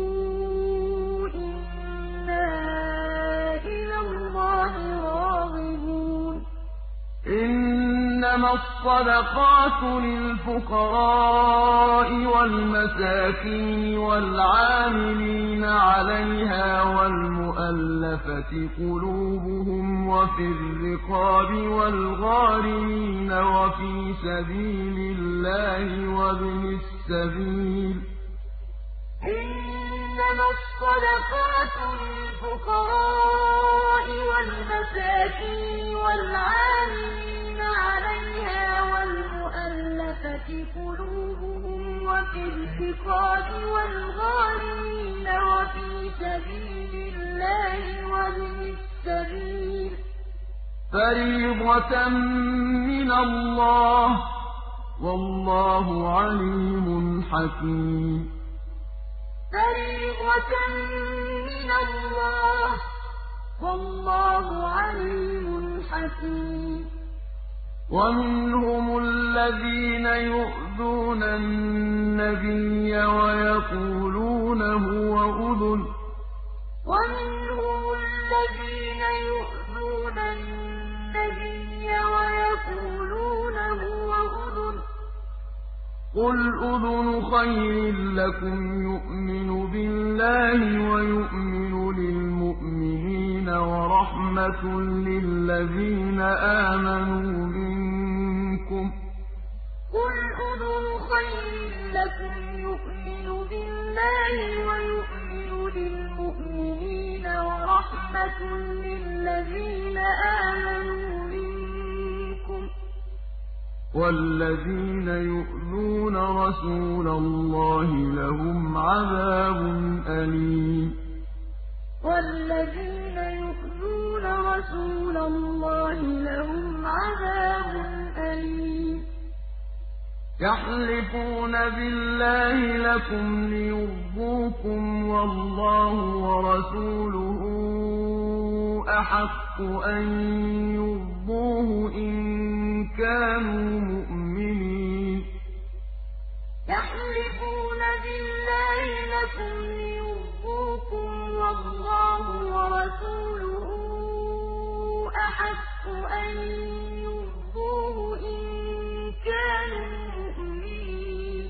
إنا إلى الله راغبون إنما الصدقات للفقراء والمساكين والعاملين عليها والمؤلفة وَالْمُؤَلَّفَةِ قُلُوبُهُمْ وَفِي الرِّقَابِ وَالْغَارِمِينَ وَفِي سَبِيلِ اللَّهِ وَابْنِ السَّبِيلِ ۖ إِنَّمَا الصَّدَقَاتُ لِلْفُقَرَاءِ وَالْمَسَاكِينِ وَالْعَامِلِينَ عَلَيْهَا وَالْمُؤَلَّفَةِ قُلُوبُهُمْ وَفِي الرِّقَابِ وَالْغَارِمِينَ وَفِي سَبِيلِ اللَّهِ وَابْنِ السَّبِيلِ ۖ فَرِيضَةً مِّنَ اللَّهِ ۗ وَاللَّهُ عَلِيمٌ حَكِيمٌ فَرِيضَةً مِّنَ اللَّهِ ۗ وَاللَّهُ عَلِيمٌ حَكِيمٌ وَمِنْهُمُ الَّذِينَ يُؤْذُونَ النَّبِيَّ وَيَقُولُونَ هُوَ أُذُنٌ ۚ قُلْ أُذُنُ خَيْرٍ لَّكُمْ يُؤْمِنُ بِاللَّهِ وَيُؤْمِنُ لِلْمُؤْمِنِينَ وَرَحْمَةٌ لِّلَّذِينَ آمَنُوا مِنكُمْ ۚ وَالَّذِينَ يُؤْذُونَ رَسُولَ اللَّهِ لَهُمْ عَذَابٌ أَلِيمٌ وَالَّذِينَ يُؤْذُونَ رَسُولَ اللَّهِ لَهُمْ عَذَابٌ أَلِيمٌ يَحْلِفُونَ بِاللَّهِ لَكُمْ لِيُرْضُوكُمْ وَاللَّهُ وَرَسُولُهُ أَحَقُّ أَن يُرْضُوهُ إِن كَانُوا مُؤْمِنِينَ يَحْلِفُونَ بِاللَّهِ لَكُمْ لِيُرْضُوكُمْ وَاللَّهُ وَرَسُولُهُ أَحَقُّ أَن يُرْضُوهُ إِن كَانُوا مُؤْمِنِينَ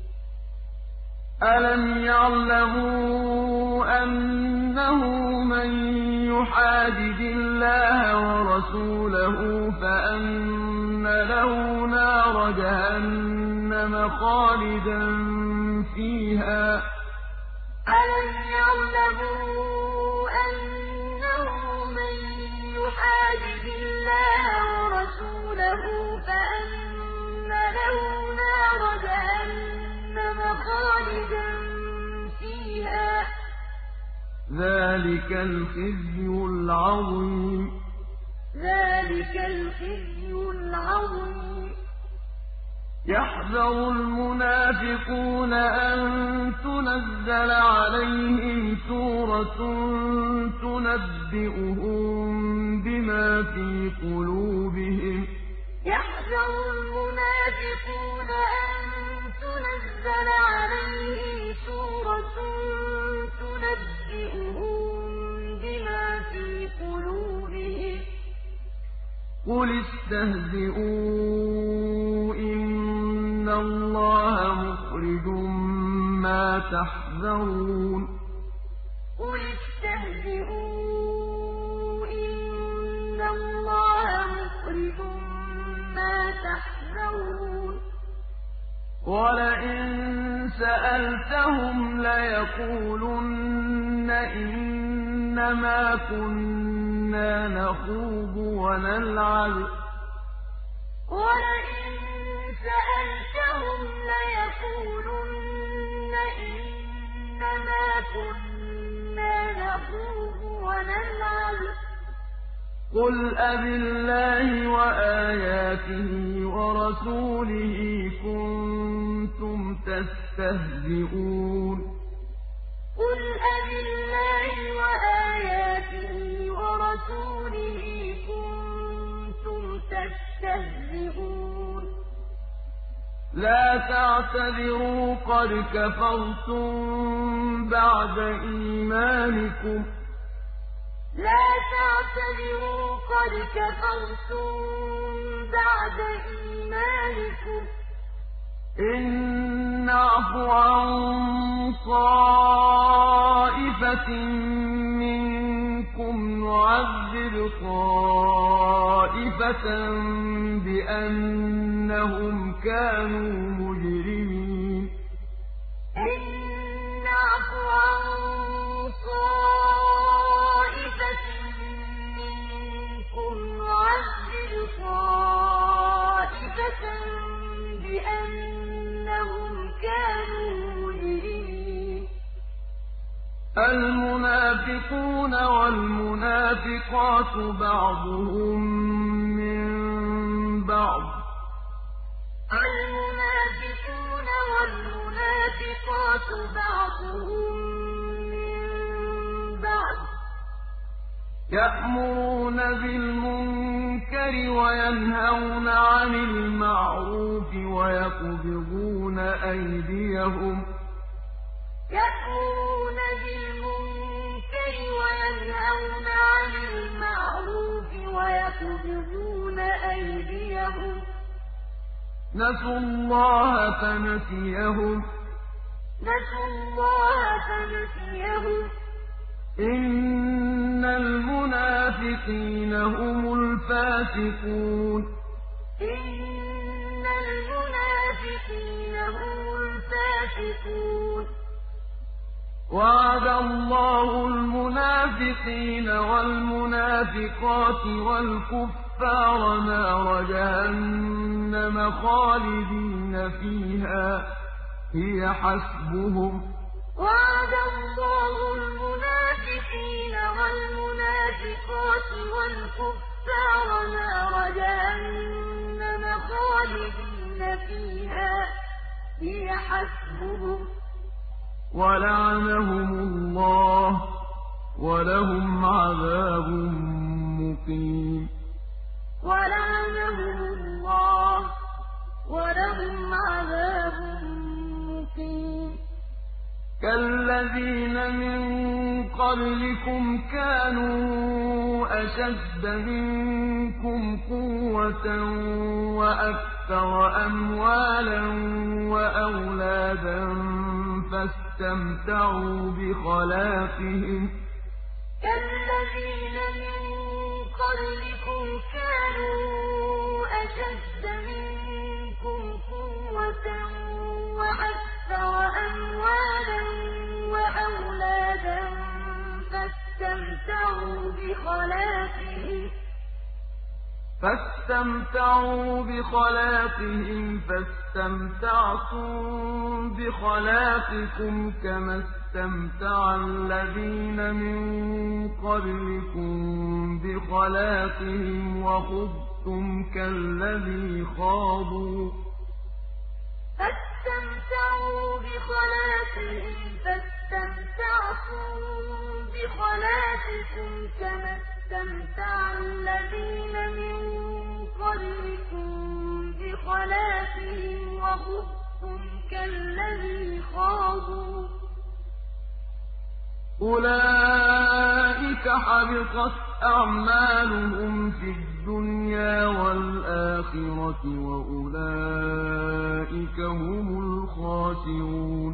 أَلَمْ يَعْلَمُوا أَنَّهُ مَن يُحَادِدِ اللَّهَ وَرَسُولَهُ فَأَنَّ لَهُ نَارَ جَهَنَّمَ خَالِدًا فِيهَا ۚ أَلَمْ يَعْلَمُوا أَنَّهُ مَن يُحَادِدِ اللَّهَ وَرَسُولَهُ فَأَنَّ لَهُ نَارَ جَهَنَّمَ خَالِدًا فِيهَا ۚ ذَٰلِكَ الْخِزْيُ الْعَظِيمُ يَحْذَرُ الْمُنَافِقُونَ أَن تُنَزَّلَ عَلَيْهِمْ سُورَةٌ تُنَبِّئُهُم بِمَا فِي قُلُوبِهِمْ ۚ قُلِ اسْتَهْزِئُوا إِنَّ اللَّهَ مُخْرِجٌ مَّا تَحْذَرُونَ قُلِ اسْتَهْزِئُوا إِنَّ اللَّهَ مُخْرِجٌ مَّا تَحْذَرُونَ وَلَئِن سَأَلْتَهُمْ لَيَقُولُنَّ إِنَّمَا كُنَّا نَخُوضُ وَنَلْعَبُ ۚ قُلْ أَبِاللَّهِ وَآيَاتِهِ وَرَسُولِهِ كُنتُمْ تَسْتَهْزِئُونَ قُلْ أَبِاللَّهِ وَآيَاتِهِ وَرَسُولِهِ كُنتُمْ تَسْتَهْزِئُونَ لَا تَعْتَذِرُوا قَدْ كَفَرْتُم بَعْدَ إِيمَانِكُمْ ۚ إِن نَّعْفُ عَن طَائِفَةٍ مِّنكُمْ طَائِفَةً بِأَنَّهُمْ كَانُوا مُجْرِمِينَ إِن نَّعْفُ عَن طَائِفَةٍ مِّنكُمْ نُعَذِّبْ طَائِفَةً بِأَنَّهُمْ كَانُوا مُجْرِمِينَ المنافقون والمنافقات بعضهم من بعض المنافقون والمنافقات بعضهم من بعض يأمرون بالمنكر وينهون عن المعروف ويقبضون أيديهم يأمرون بالمنكر وينهون عن المعروف ويقبضون أيديهم نسوا الله فنسيهم إن المنافقين هم الفاسقون إن المنافقين هم الفاسقون وعد الله المنافقين والمنافقات والكفار نار جهنم خالدين فيها هي حسبهم وعد الله المنافقين والمنافقات والكفار نار جهنم خالدين فيها هي حسبهم ولعنهم الله ولهم عذاب مقيم ولعنهم الله ولهم عذاب مقيم كالذين من قبلكم كانوا أشد منكم قوة وأكثر أموالا وأولادا فاستمتعوا بخلاقهم كالذين من قبلكم كانوا أشد منكم قوة وأكثر أموالا وأولادا فاستمتعوا بخلاقهم فاستمتعتم بخلاقكم كما اسْتَمْتَعَ الَّذِينَ مِن قَبْلِكُم بِخَلَاقِهِمْ وَخُضْتُمْ كَالَّذِي خَاضُوا ۚ فاستمتعوا بخلاقهم فاستمتعتم بخلاقكم كما استمتع الذين من قبلكم بخلاقهم وخضتم كالذي خاضوا ۚ أُولَٰئِكَ حَبِطَتْ أَعْمَالُهُمْ فِي الدُّنْيَا وَالْآخِرَةِ وَأُولَٰئِكَ هُمُ الْخَاسِرُونَ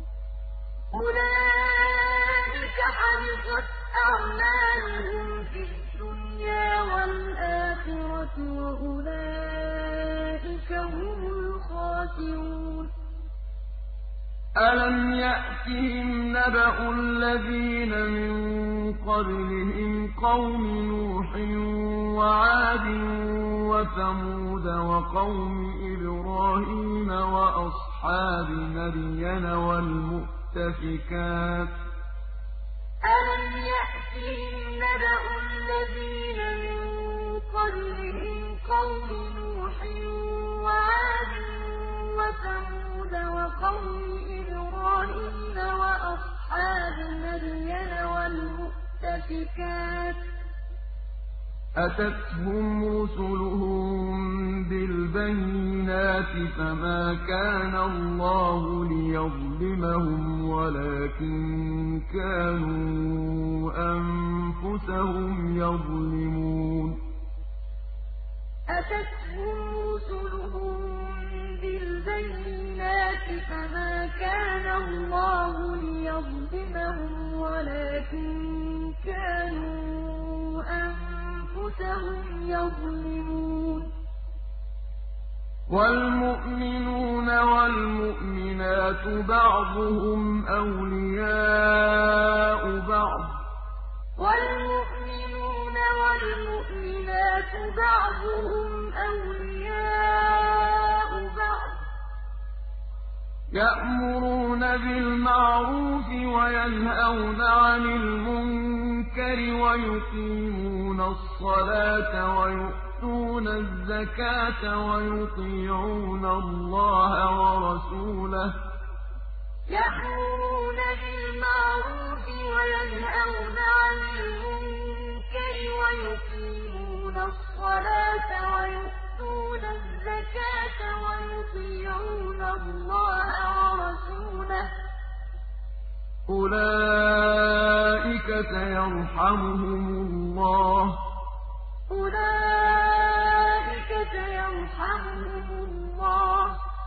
أُولَٰئِكَ حَبِطَتْ أَعْمَالُهُمْ فِي الدُّنْيا وَالْآخِرَةِ وَأُولَٰئِكَ هم الْخَاسِرُونَ أَلَمْ يَأْتِهِمْ نَبَأُ الَّذِينَ مِن قَبْلِهِمْ قَوْمِ نُوحٍ وَعَادٍ وَثَمُودَ وَقَوْمِ إِبْرَاهِيمَ وَأَصْحَابِ مَدْيَنَ وَالْمُؤْتَفِكَاتِ ۚ أَلَمْ يَأْتِهِمْ نَبَأُ الَّذِينَ مِن قَبْلِهِمْ قَوْمِ نُوحٍ وَعَادٍ وَثَمُودَ وَقَوْمِ إِبْرَاهِيمَ وَأَصْحَابِ مَدْيَنَ وَالْمُؤْتَفِكَاتِ ۚ أَتَتْهُمْ رُسُلُهُم بِالْبَيِّنَاتِ فَمَا كَانَ اللَّهُ لِيَظْلِمَهُمْ وَلَٰكِن كَانُوا أَنفُسَهُمْ يَظْلِمُونَ أَتَتْهُمْ رُسُلُهُم بِالْبَيِّنَاتِ فَمَا كَانَ اللَّهُ لِيَظْلِمَهُمْ وَلَٰكِن كَانُوا أَنفُسَهُمْ يظلمون والمؤمنون والمؤمنات بعضهم أولياء بعض والمؤمنون والمؤمنات بعضهم أولياء بعض يأمرون بالمعروف وينهون عن المنكر ويقيمون الصلاة ويؤتون الزكاة ويطيعون الله ورسوله يأمرون بالمعروف وينهون عن المنكر ويقيمون الصلاة ويؤتون الزكاة ويطيعون الله ورسوله أولئك سيرحمهم الله أولئك سيرحمهم الله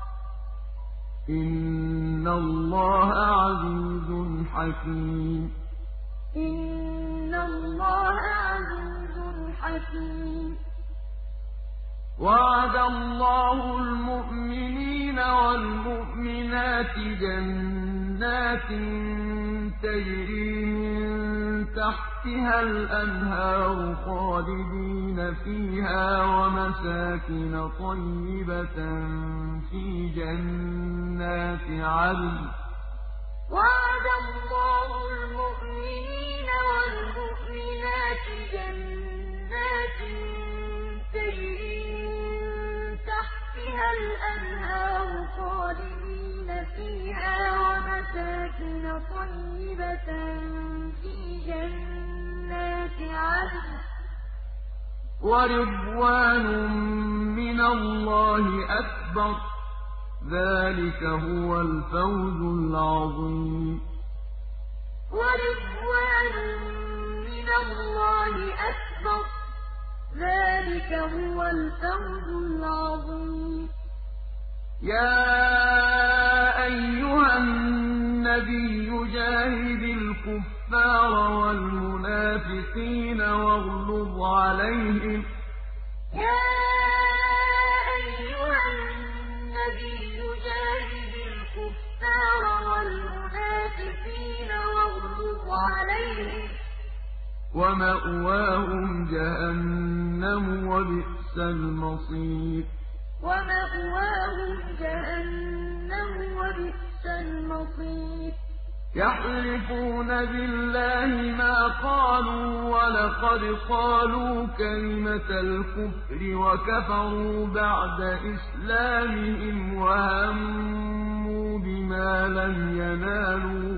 إن الله عزيز حكيم إن الله عزيز حكيم وعد الله المؤمنين والمؤمنات جنات تجري من تحتها الأنهار خالدين فيها ومساكن طيبة في جنات عدن وعد الله المؤمنين والمؤمنات جنات تجري من تحتها الأنهار خالدين فيها ومساكن طيبة في جنات عدن ورضوان من الله أكبر ذلك هو الفوز العظيم ورضوان من الله أكبر ذلك هو الفوز العظيم يا أيها النبي جاهد الكفار والمنافقين واغلظ عليهم يا أيها النبي جاهد الكفار والمنافقين واغلظ عليهم ومأواهم جهنم وبئس المصير ومأواهم جهنم وبئس المصير يحلفون بالله ما قالوا ولقد قالوا كلمة الكفر وكفروا بعد إسلامهم وهموا بما لم ينالوا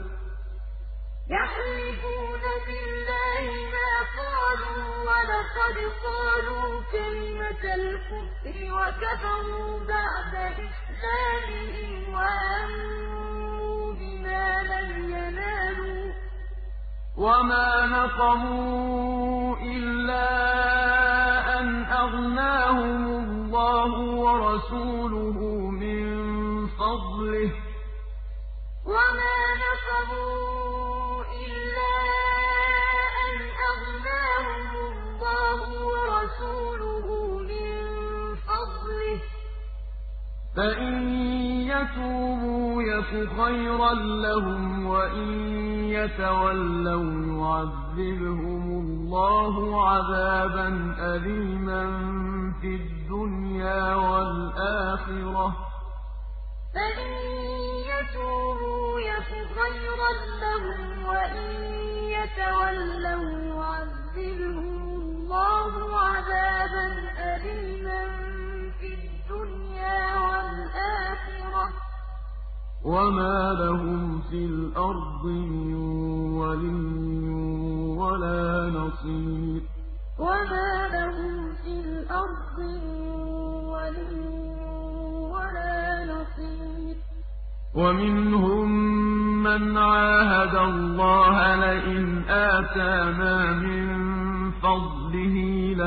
يحلفون بالله ما قالوا ولقد قالوا كلمة الكفر وكفروا بعد إسلامهم وهموا بما لم ينالوا وما نقموا إلا أن أغناهم الله ورسوله من فضله وما نقموا إلا أن أغناهم الله ورسوله من فضله فإن يتوبوا يك خيرا لهم وإن يتولوا يعذبهم الله عذابا أليما في الدنيا والآخرة فإن يتوبوا يك خيرا لهم وإن يتولوا يعذبهم الله عذابا أليما في الدنيا والآخرة وما لهم في الأرض من ولي ولا نصير وما لهم في الأرض من ولي ولا نصير ومنهم من عاهد الله لئن آتانا من فضله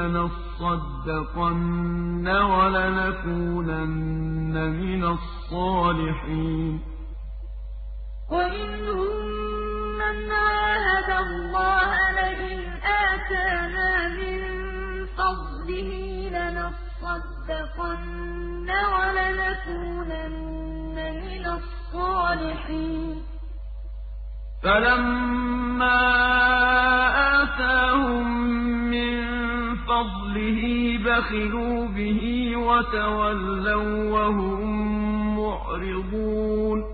لنصدقن ولنكونن من الصالحين ومنهم من عاهد الله لئن آتانا من فضله فَلَمَّا آتَاهُم مِّن فَضْلِهِ بَخِلُوا بِهِ وَتَوَلَّوا وَّهُم مُّعْرِضُونَ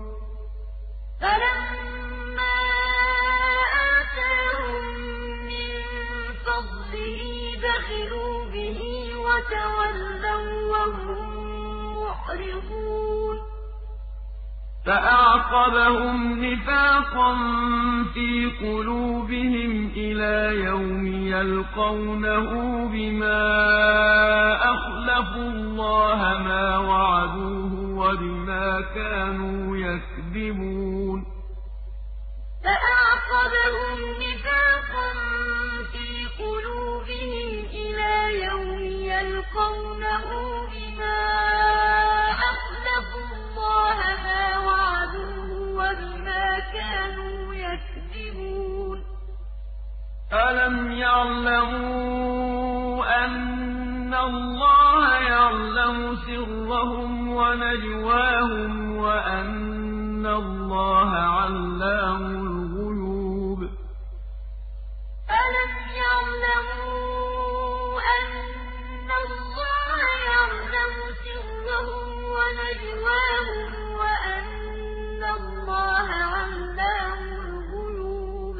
فَلَمَّا آتَاهُم مِّن فَضْلِهِ بَخِلُوا بِهِ وَتَوَلَّوا وَّهُم مُّعْرِضُونَ فَأَعْقَبَهُمْ نِفَاقًا فِي قُلُوبِهِمْ إِلَىٰ يَوْمِ يَلْقَوْنَهُ بِمَا أَخْلَفُوا اللَّهَ مَا وَعَدُوهُ وَبِمَا كَانُوا يَكْذِبُونَ فَأَعْقَبَهُمْ نِفَاقًا فِي قُلُوبِهِمْ إِلَىٰ يَوْمِ يَلْقَوْنَهُ بِمَا أَخْلَفُوا اللَّهَ مَا وَعَدُوهُ وَبِمَا كَانُوا يَكْذِبُونَ أَلَمْ يَعْلَمُوا أَنَّ اللَّهَ يَعْلَمُ سِرَّهُمْ وَنَجْوَاهُمْ وَأَنَّ اللَّهَ عَلَّامُ الْغُيُوبِ أَلَمْ يَعْلَمُوا أَنَّ اللَّهَ يَعْلَمُ سِرَّهُمْ وَنَجْوَاهُمْ وَأَنَّ اللَّهَ عَلَّامُ الْغُيُوبِ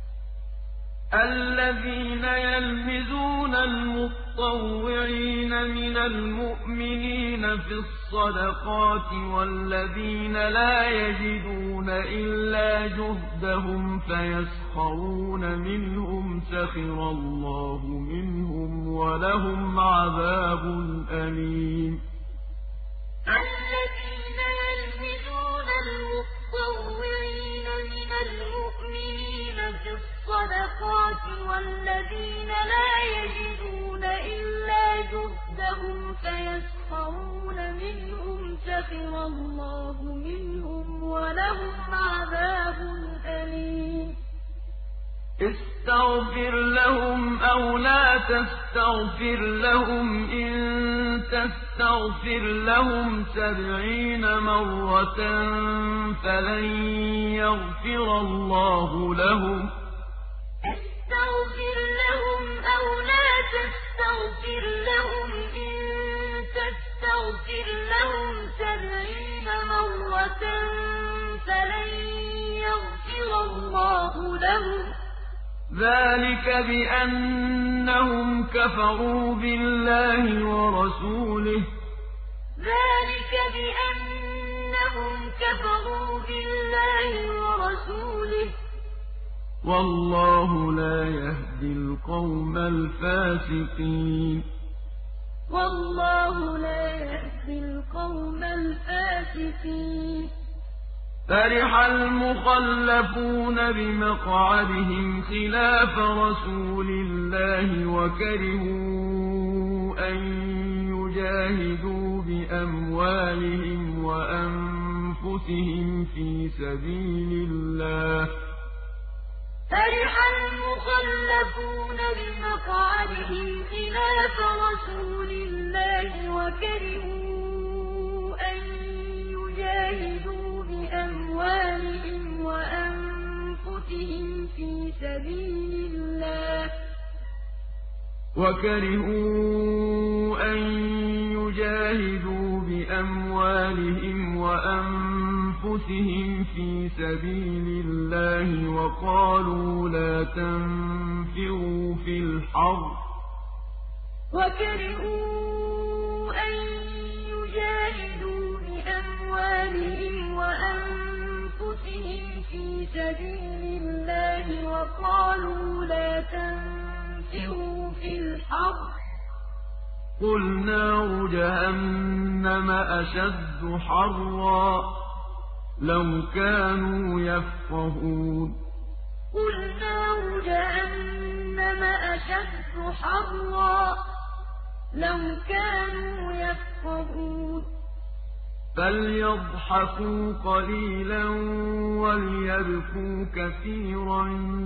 الَّذِينَ يَلْمِزُونَ الْمُطَّوِّعِينَ مِنَ الْمُؤْمِنِينَ فِي الصَّدَقَاتِ وَالَّذِينَ لَا يَجِدُونَ إِلَّا جُهْدَهُمْ فَيَسْخَرُونَ مِنْهُمْ سَخِرَ اللَّهُ مِنْهُمْ وَلَهُمْ عَذَابٌ أَلِيمٌ الَّذِينَ يَلْمِزُونَ الْمُطَّوِّعِينَ مِنَ الْمُؤْمِنِينَ فِي الصَّدَقَاتِ وَالَّذِينَ لَا يَجِدُونَ إِلَّا جُهْدَهُمْ فَيَسْخَرُونَ مِنْهُمْ سَخِرَ اللَّهُ مِنْهُمْ وَلَهُمْ عَذَابٌ أَلِيمٌ اسْتَغْفِرْ لَهُمْ أَوْ لَا تَسْتَغْفِرْ لَهُمْ إِن تَسْتَغْفِرْ لَهُمْ 70 مَرَّةً فَلَن يَغْفِرَ اللَّهُ لَهُمْ ۚ اسْتَغْفِرْ لَهُمْ أَوْ لَا تَسْتَغْفِرْ لَهُمْ إِن تَسْتَغْفِرْ لَهُمْ 70 مَرَّةً فَلَن يَغْفِرَ اللَّهُ لَهُمْ ۚ ذَٰلِكَ بِأَنَّهُمْ كَفَرُوا بِاللَّهِ وَرَسُولِهِ ۚ وَاللَّهُ لَا يَهْدِي الْقَوْمَ الْفَاسِقِينَ وَاللَّهُ لَا يَهْدِي الْقَوْمَ الْفَاسِقِينَ فَرِحَ الْمُخَلَّفُونَ بِمَقْعَدِهِمْ خِلَافَ رَسُولِ اللَّهِ وَكَرِهُوا أَن يُجَاهِدُوا بِأَمْوَالِهِمْ وَأَنفُسِهِمْ فِي سَبِيلِ اللَّهِ ۚ فَرِحَ الْمُخَلَّفُونَ بِمَقْعَدِهِمْ خِلَافَ رَسُولِ اللَّهِ وَكَرِهُوا أَن يُجَاهِدُوا بِأَمْوَالِهِمْ وَأَنفُسِهِمْ فِي سَبِيلِ اللَّهِ ۚ وَقَالُوا لَا تَنفِرُوا فِي الْحَرِّ ۖ قُلْ نَارُ جَهَنَّمَ أَشَدُّ حَرًّا ۚ لَّوْ كَانُوا يَفْقَهُونَ قُلْ نَارُ جَهَنَّمَ أَشَدُّ حَرًّا ۚ لَّوْ كَانُوا يَفْقَهُونَ فَلْيَضْحَكُوا قَلِيلًا وَلْيَبْكُوا كَثِيرًا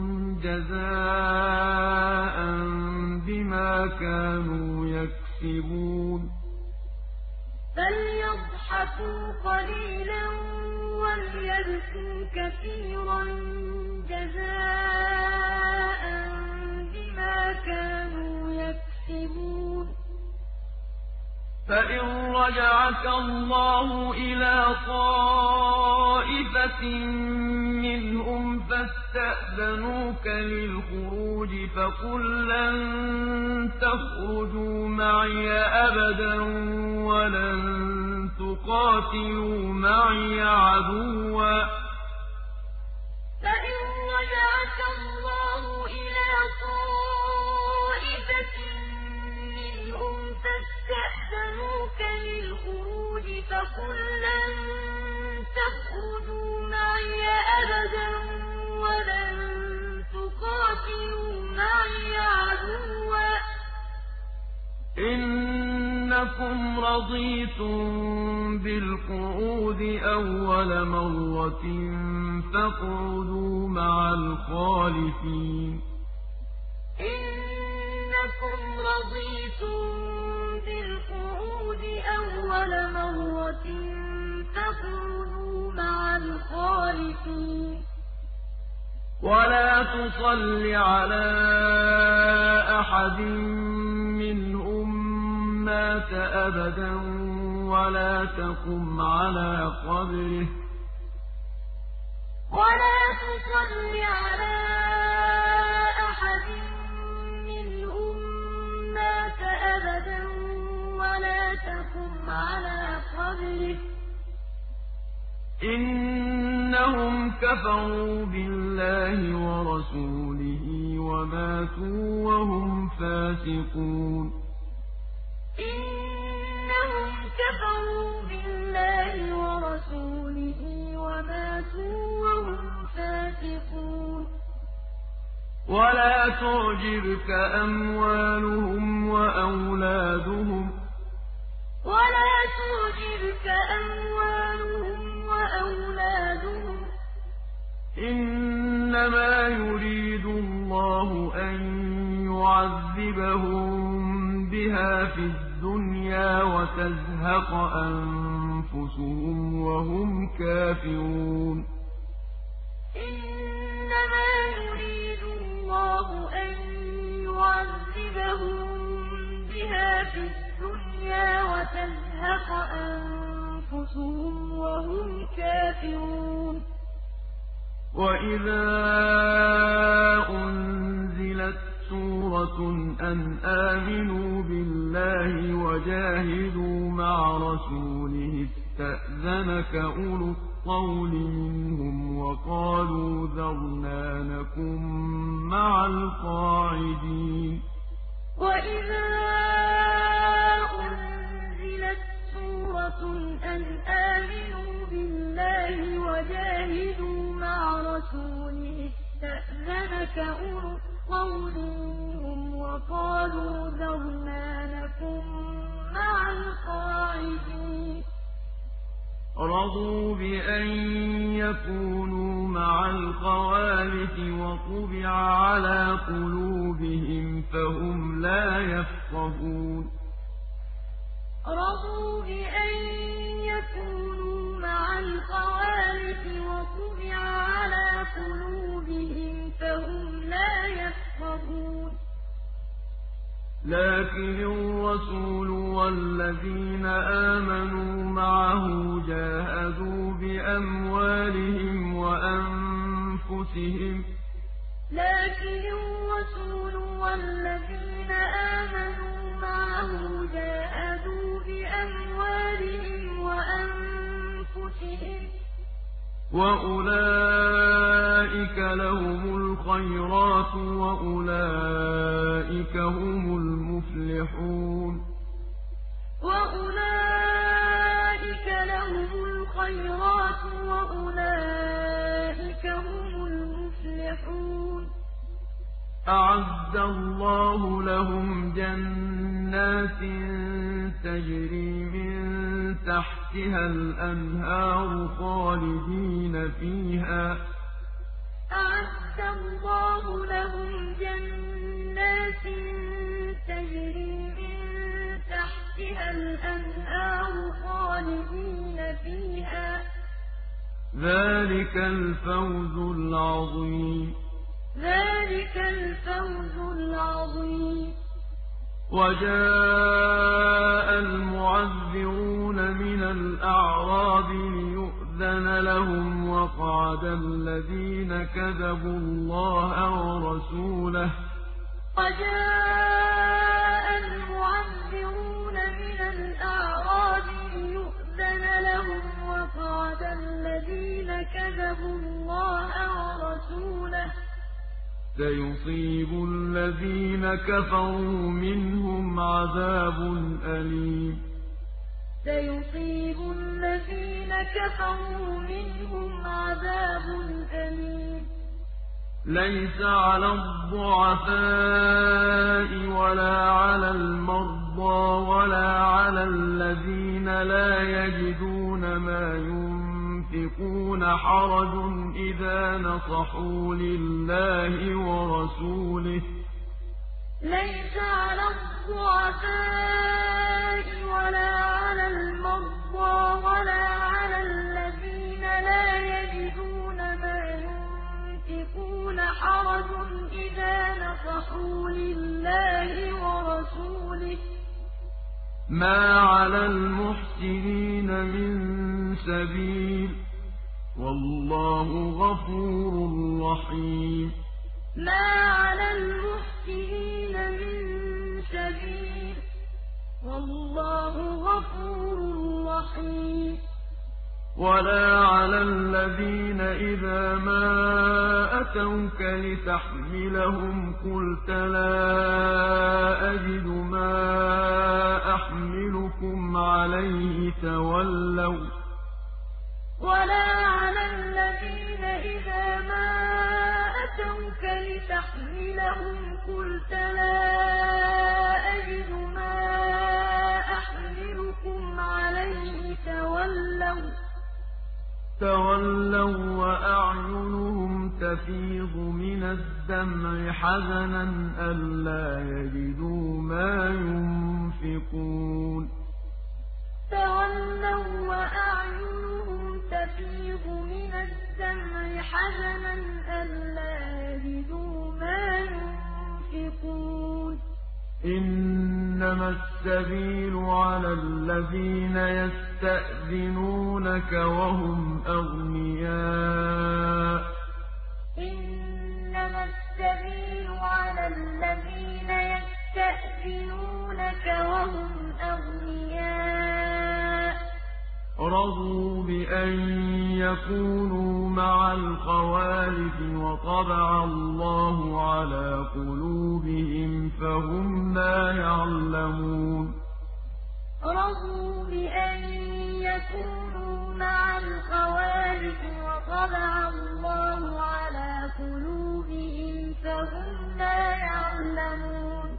جَزَاءً بِمَا كَانُوا يَكْسِبُونَ فَلْيَضْحَكُوا قَلِيلًا وَلْيَبْكُوا كَثِيرًا جَزَاءً بِمَا كَانُوا يَكْسِبُونَ فَإِن رَّجَعَكَ اللَّهُ إِلَىٰ طَائِفَةٍ مِّنْهُمْ فَاسْتَأْذَنُوكَ لِلْخُرُوجِ فَقُل لَّن تَخْرُجُوا مَعِيَ أَبَدًا وَلَن تُقَاتِلُوا مَعِيَ عَدُوًّا ۖ فَإِن رَّجَعَكَ اللَّهُ إِلَىٰ طَائِفَةٍ مِّنْهُمْ فَاسْتَأْذَنُوكَ لِلْخُرُوجِ فَقُل لَّن تَخْرُجُوا مَعِيَ أَبَدًا وَلَن تُقَاتِلُوا مَعِيَ عَدُوًّا ۖ إِنَّكُمْ رَضِيتُم بِالْقُعُودِ أَوَّلَ مَرَّةٍ فَاقْعُدُوا مَعَ الْخَالِفِينَ إِنَّكُمْ رَضِيتُم بِالْقُعُودِ أَوَّلَ مَرَّةٍ فَاقْعُدُوا مَعَ الْخَالِفِينَ وَلَا تُصَلِّ عَلَىٰ أَحَدٍ مِّنْهُم مَّاتَ أَبَدًا وَلَا تَقُمْ عَلَىٰ قَبْرِهِ ۖ وَلَا تُصَلِّ عَلَىٰ أَحَدٍ مِّنْهُم مَّاتَ أَبَدًا وَلَا تَقُمْ عَلَىٰ قَبْرِهِ ۖ إِنَّهُمْ كَفَرُوا بِاللَّهِ وَرَسُولِهِ وَمَاتُوا وَهُمْ فَاسِقُونَ إِنَّهُمْ كَفَرُوا بِاللَّهِ وَرَسُولِهِ وَمَاتُوا وَهُمْ فَاسِقُونَ وَلَا تُعْجِبْكَ أَمْوَالُهُمْ وَأَوْلَادُهُمْ ۚ إِنَّمَا يُرِيدُ اللَّهُ أَن يُعَذِّبَهُم بِهَا فِي الدُّنْيَا وَتَزْهَقَ أَنفُسُهُمْ وَهُمْ كَافِرُونَ إِنَّمَا يُرِيدُ اللَّهُ أَن يُعَذِّبَهُم بِهَا فِي الدُّنْيَا وَتَزْهَقَ أَنفُسُهُمْ وَهُمْ كَافِرُونَ وَإِذَا أُنزِلَتْ سُورَةٌ أَنْ آمِنُوا بِاللَّهِ وَجَاهِدُوا مَعَ رَسُولِهِ اسْتَأْذَنَكَ أُولُو الطَّوْلِ مِنْهُمْ وَقَالُوا ذَرْنَا نَكُن مَّعَ الْقَاعِدِينَ وَإِذَا أُنزِلَتْ سُورَةٌ أَنْ آمِنُوا بِاللَّهِ وَجَاهِدُوا مَعَ رَسُولِهِ اسْتَأْذَنَكَ أُولُو الطَّوْلِ مِنْهُمْ وَقَالُوا ذَرْنَا نَكُن مَّعَ الْقَاعِدِينَ رَضُوا بِأَن يَكُونُوا مَعَ الْخَوَالِفِ وَطُبِعَ عَلَىٰ قُلُوبِهِمْ فَهُمْ لَا يَفْقَهُونَ رَضُوا بِأَن يَكُونُوا مَعَ الْخَوَالِفِ وَطُبِعَ عَلَىٰ قُلُوبِهِمْ فَهُمْ لَا يَفْقَهُونَ لكن الرسول والذين آمنوا معه جاهدوا بأموالهم وأنفسهم لكن الرسول والذين آمنوا معه جاهدوا بأموالهم وأنفسهم وأولئك لهم الخيرات وأولئك هم المفلحون وأولئك لهم الخيرات وأولئك هم المفلحون أعد الله لهم جنات تجري من تحتها الأنهار خالدين فيها أعد الله لهم جنات تجري من تحتها الأنهار خالدين فيها ذلك الفوز العظيم. ذلك الفوز العظيم. وجاء المعذرون من الأعراب ليؤذن لهم وقعد الذين كذبوا الله ورسوله. وجاء المعذرون من الأعراب ليؤذن لهم وقعد الذين كذبوا الله ورسوله. سيصيب الذين كفروا منهم عذاب أليم. سيصيب الذين كفروا منهم عذاب أليم. ليس على الضعفاء ولا على المرضى ولا على الذين لا يجدون ما ينفقون حرج إذا نصحوا لله ورسوله. ليس على الضعفاء ولا على المرضى ولا على الذين لا يجدون ما ينفقون حرج إذا نصحوا لله ورسوله. ما على المحسنين من سبيل والله غفور رحيم. ما على المحسنين من سبيل والله غفور رحيم. ولا على الذين إذا ما أتوك لتحملهم قلت لا أجد ما أحملكم عليه تولوا. ولا على الذين إذا ما أتوك لتحملهم قلت لا أجد ما أحملكم عليه تولوا وأعينهم تفيض من الدمع حزنا ألا يجدوا ما ينفقون. تولوا وأعينهم تفيض من الدمع حزنا ألا يجدوا ما ينفقون. إنما السبيل على الذين يستأذنونك وهم أغنياء. إنما السبيل على الذين يستأذنونك وهم أغنياء. رضوا بأن يكونوا مع الخوالف وطبع الله على قلوبهم فهم لا يعلمون. رضوا بأن يكونوا مع الخوالف وطبع الله على قلوبهم فهم لا يعلمون.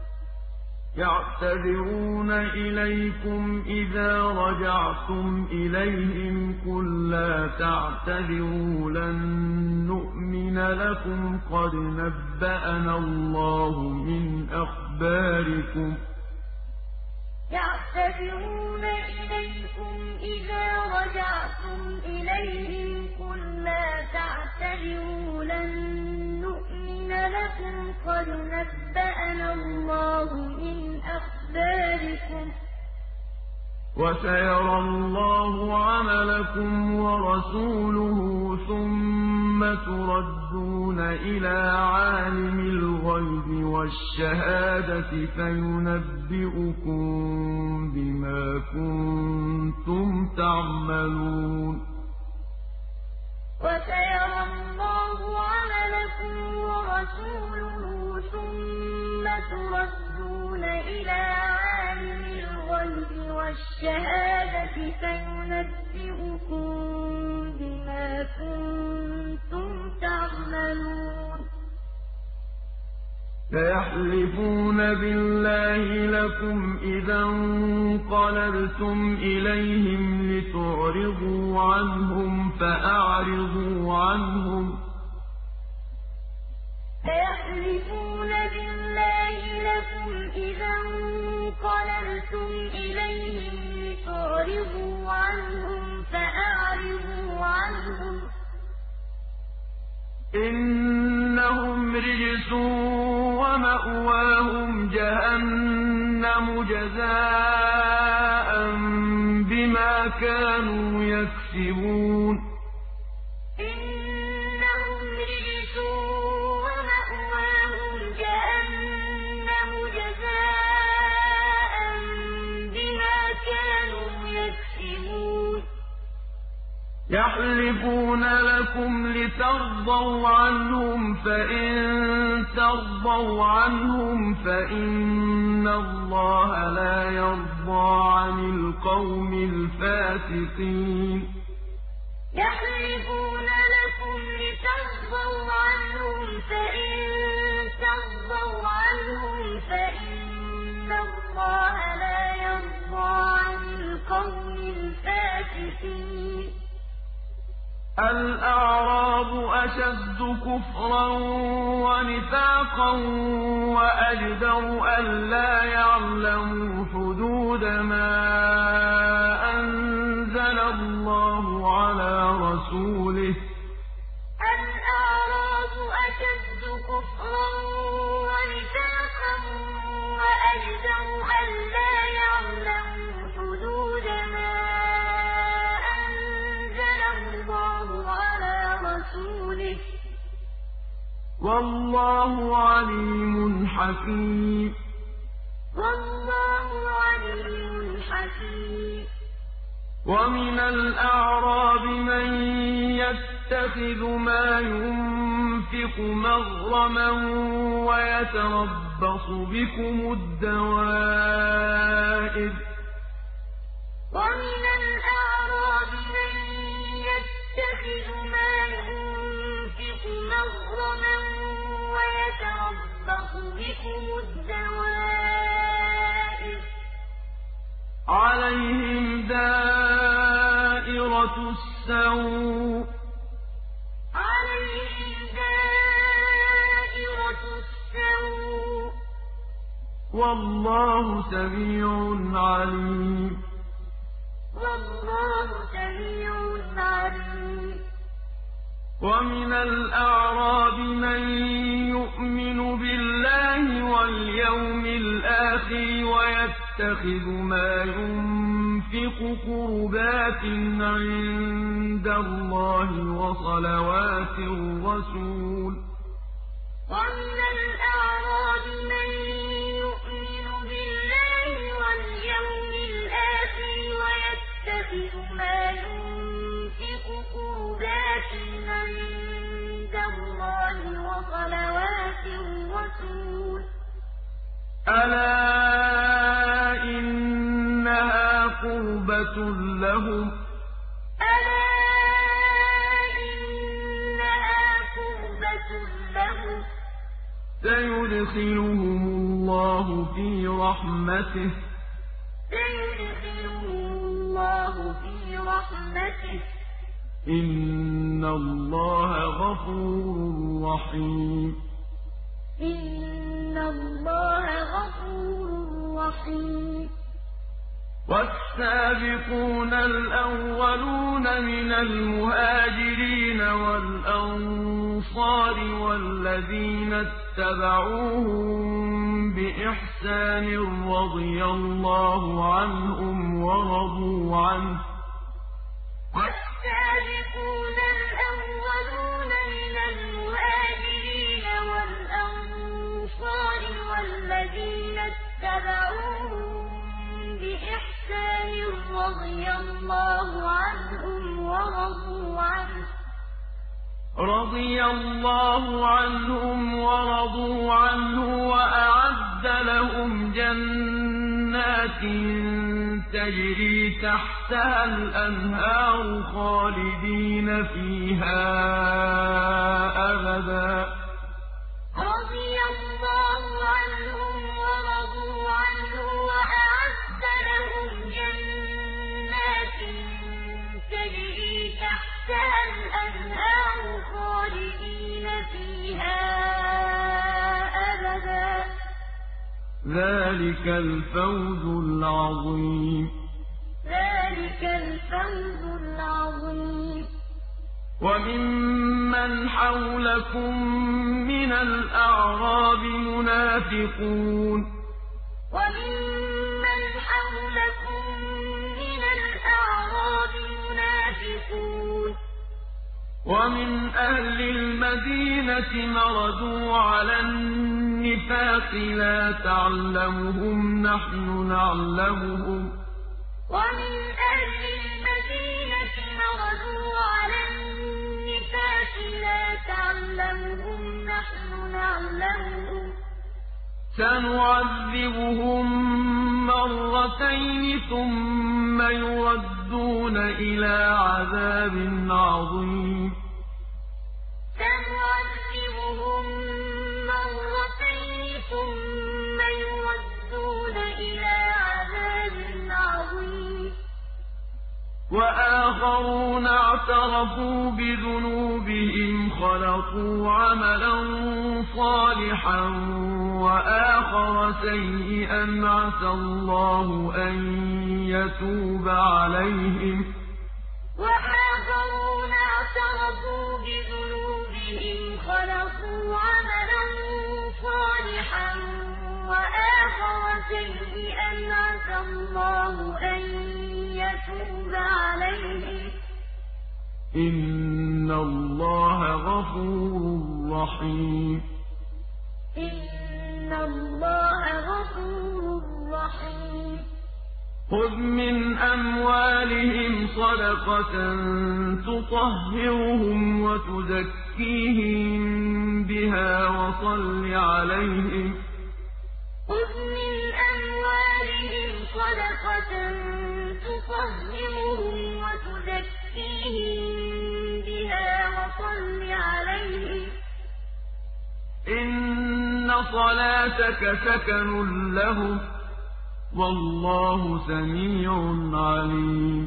يعتذرون إليكم إذا رجعتم إليهم قل لا تعتذروا لن نؤمن لكم قد نبأنا الله من أخباركم. يعتذرون إليكم إذا رجعتم إليهم قل لا تعتذروا لن نؤمن لكم قد نبأنا الله من أخباركم. وسيرى الله عملكم ورسوله ثم تردون إلى عالم الغيب والشهادة فينبئكم بما كنتم تعملون. وسيرى الله عملكم ورسوله ثم تردون إلى عالم الغيب والشهادة فينبئكم بما كنتم تعملون. سيحلفون بالله لكم إذا انقلبتم إليهم لتعرضوا عنهم فأعرضوا عنهم. سيحلفون بالله لكم إذا انقلبتم إليهم لتعرضوا عنهم فأعرضوا عنهم ۖ إنهم رجس ومأواهم جهنم جزاء بما كانوا يكسبون إنهم رجس ومأواهم جهنم جزاء بما كانوا يكسبون يحلفون لكم لترضوا عنهم فإن ترضوا عنهم فإن الله لا يرضى عن القوم الفاسقين يحلفون لكم لترضوا عنهم فإن ترضوا عنهم فإن الله لا يرضى عن القوم الفاسقين الأعراب أشد كفرا ونفاقا وأجدر ألا يعلموا حدود ما أنزل الله على رسوله الأعراب أشد كفرا ونفاقا وأجدر ألا يعلموا حدود ما أنزل الله على رسوله والله عليم حكيم والله عليم حكيم ومن الأعراب من يتخذ ما ينفق مغرما ويتربص بكم الدوائر ومن الأعراب من يتخذ ما ينفق مغرما ويتربص بكم الدوائر عليهم دائرة السوء والله سميع عليم والله سميع عليم ومن الأعراب من يؤمن بالله واليوم الآخر ويتخذ ما ينفق قربات عند الله وصلوات الرسول ومن الأعراب من يؤمن بالله واليوم الآخر ويتخذ ما ينفق قربات عند الله وصلوات الرسول ألا إنها قربة لهم ألا إنها قربة لهم سيدخلهم الله في رحمته سيدخلهم الله في رحمته إن الله غفور رحيم إن الله غفور رحيم والسابقون الأولون من المهاجرين والأنصار والذين اتبعوهم بإحسان رضي الله عنهم ورضوا عنه والسابقون الأولون من المهاجرين والأنصار والذين اتبعوهم بإحسان رضي الله عنهم ورضوا عنه وأعد لهم جنات تجري تحتها الأنهار خالدين فيها أبدا رضي الله عنهم ورضوا عنه وأعد لهم جنات تجري تحتها الأنهار خالدين فيها أبدا ذلك الفوز العظيم. ذلك الفوز العظيم. وممن حولكم من الأعراب منافقون ومن أهل المدينة مردوا على النفاق لا تعلمهم نحن نعلمهم سنعذبهم مرتين ثم يردون إلى عذاب عظيم. وآخرون اعترفوا بذنوبهم خلقوا عملا صالحا وآخر سيئا عسى الله أن يتوب عليهم وآخرون اعترفوا بذنوبهم خلقوا عملا صالحا وآخر سيئا عسى الله أن يتوب عليهم إن الله غفور رحيم. إن الله غفور رحيم. خذ من أموالهم صدقة تطهرهم وتزكيهم بها وصل عليهم خذ من أموالهم صدقة تطهرهم وتزكيهم بها وصل عليهم إن صلاتك سكن لهم والله سميع عليم.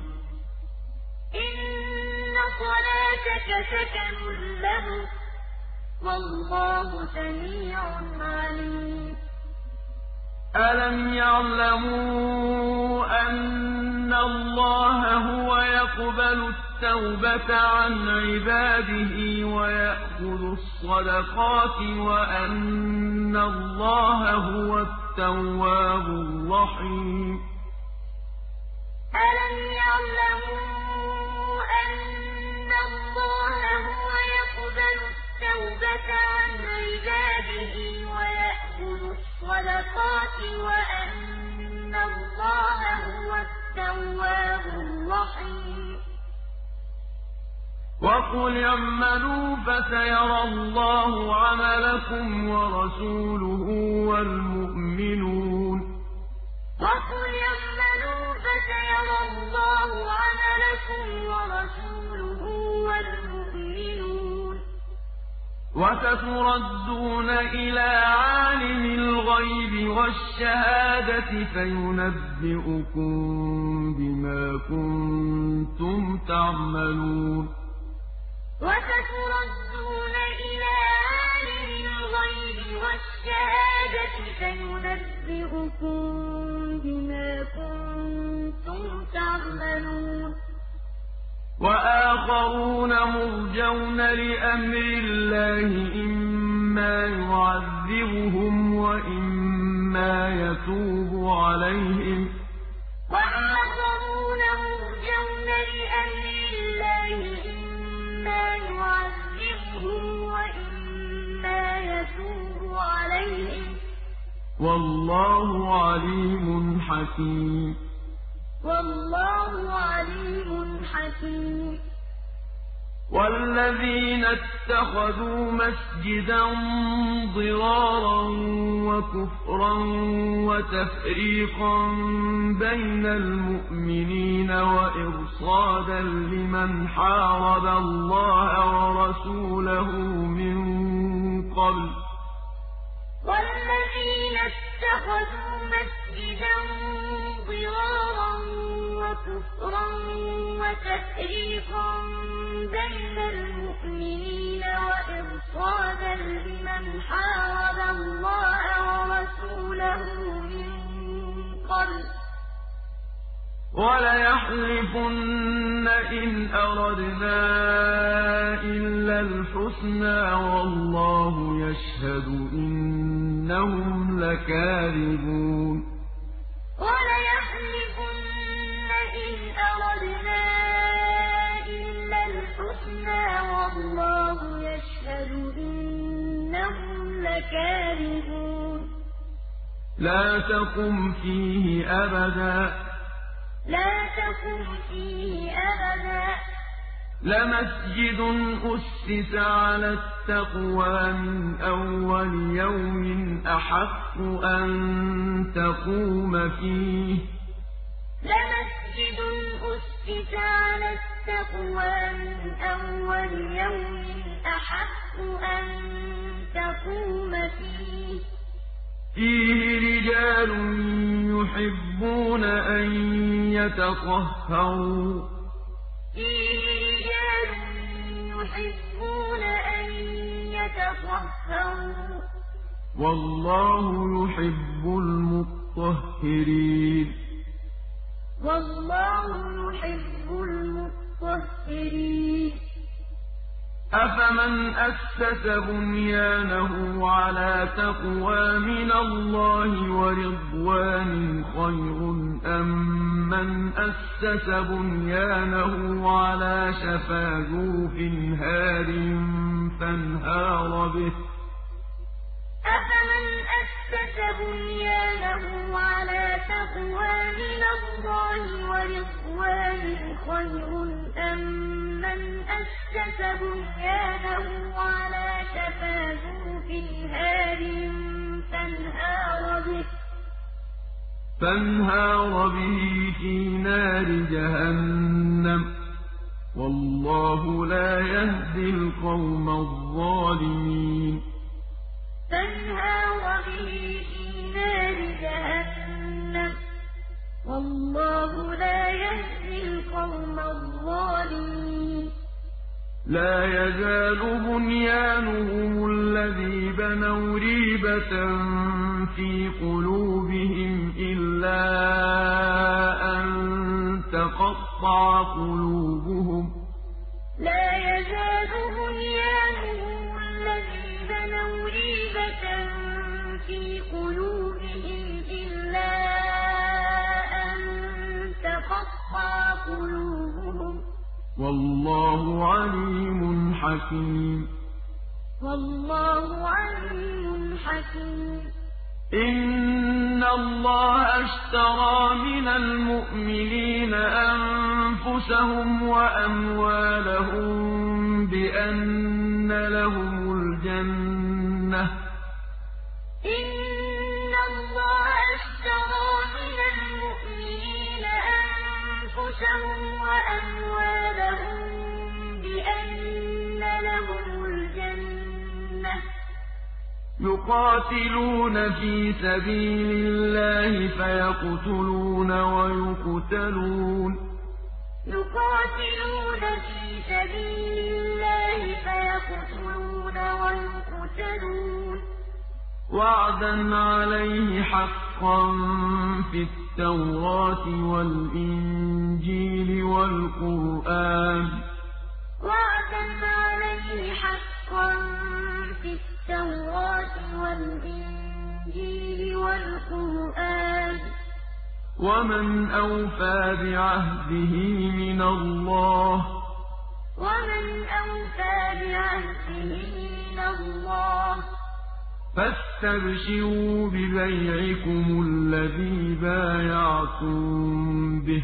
إن صلاتك سكن لهم والله سميع عليم. ألم يعلموا أن الله هو يقبل التوبة عن عباده ويأخذ الصدقات وأن الله هو التواب الرحيم. ألم يعلموا أن الله هو يقبل التوبة عن عباده ويأخذ الصدقات وأن الله هو التواب الرحيم. وقل اعملوا فسيرى الله عملكم ورسوله والمؤمنون. وقل اعملوا فسيرى الله عملكم ورسوله والمؤمنون. وستردون إلى عالم الغيب والشهادة فينبئكم بما كنتم تعملون. وستردون إلى عالم الغيب والشهادة فينبئكم بما كنتم تعملون. وآخرون مرجون لأمر الله إما يعذبهم وإما يتوب عليهم. وآخرون مرجون لأمر الله إما يعذبهم وإما يتوب عليهم والله عليم حكيم. والله عليم حكيم. والذين اتخذوا مسجدا ضرارا وكفرا وتفريقا بين المؤمنين وإرصادا لمن حارب الله ورسوله من قبل والذين اتخذوا مسجدا ضرارا وكفرا وتفريقا بين المؤمنين وإرصادا لمن حارب الله ورسوله وَلَيَحْلِفُنَّ إِنْ أَرَدْنَا إِلَّا الْحُسْنَىٰ وَاللَّهُ يَشْهَدُ إِنَّهُمْ لَكَاذِبُونَ وَلَيَحْلِفُنَّ إِنْ أَرَدْنَا إِلَّا الْحُسْنَىٰ وَاللَّهُ يَشْهَدُ إِنَّهُمْ لَكَاذِبُونَ لا تقم فيه أبدا لمسجد أسس على التقوى من أول يوم أحق أن تقوم فيه لمسجد أسس على التقوى من أول يوم أحق أن تقوم فيه رجال يحبون أن يتطهروا والله يحب المطهرين أفمن أسس بنيانه على تقوى من الله ورضوان خير أم من أسس بنيانه على شفا جرف هار فانهار به أفمن أسس بنيانه على تقوى من الله ورضوان خير أم من أسس بنيانه على شفا جرف هار فانهار به في نار جهنم والله لا يهدي القوم الظالمين فانهار به في نار جهنم والله لا يهدي القوم الظالمين لا يزال بنيانهم الذي بنوا ريبة في قلوبهم إلا أن تقطع قلوبهم لا يزال بنيانهم الذي بنوا ريبة في قلوبهم إلا أن تقطع قلوبهم والله عليم حكيم إن الله اشترى من المؤمنين أنفسهم وأموالهم بأن لهم الجنة إن الله اشترى من المؤمنين أنفسهم وأموالهم بأن لهم الجنة يقاتلون في سبيل الله فيقتلون ويقتلون وعدا عليه حقا في التوراة والإنجيل والقرآن ومن أوفى بعهده من الله فاستبشروا ببيعكم الذي بايعتم به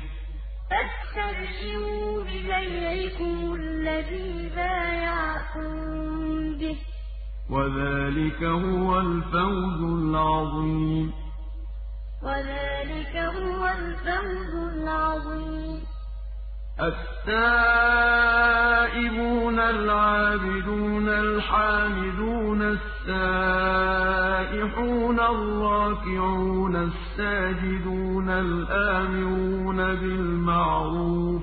وذلك هو الفوز العظيم التائبون العابدون الحامدون السائحون الراكعون الساجدون الآمرون بالمعروف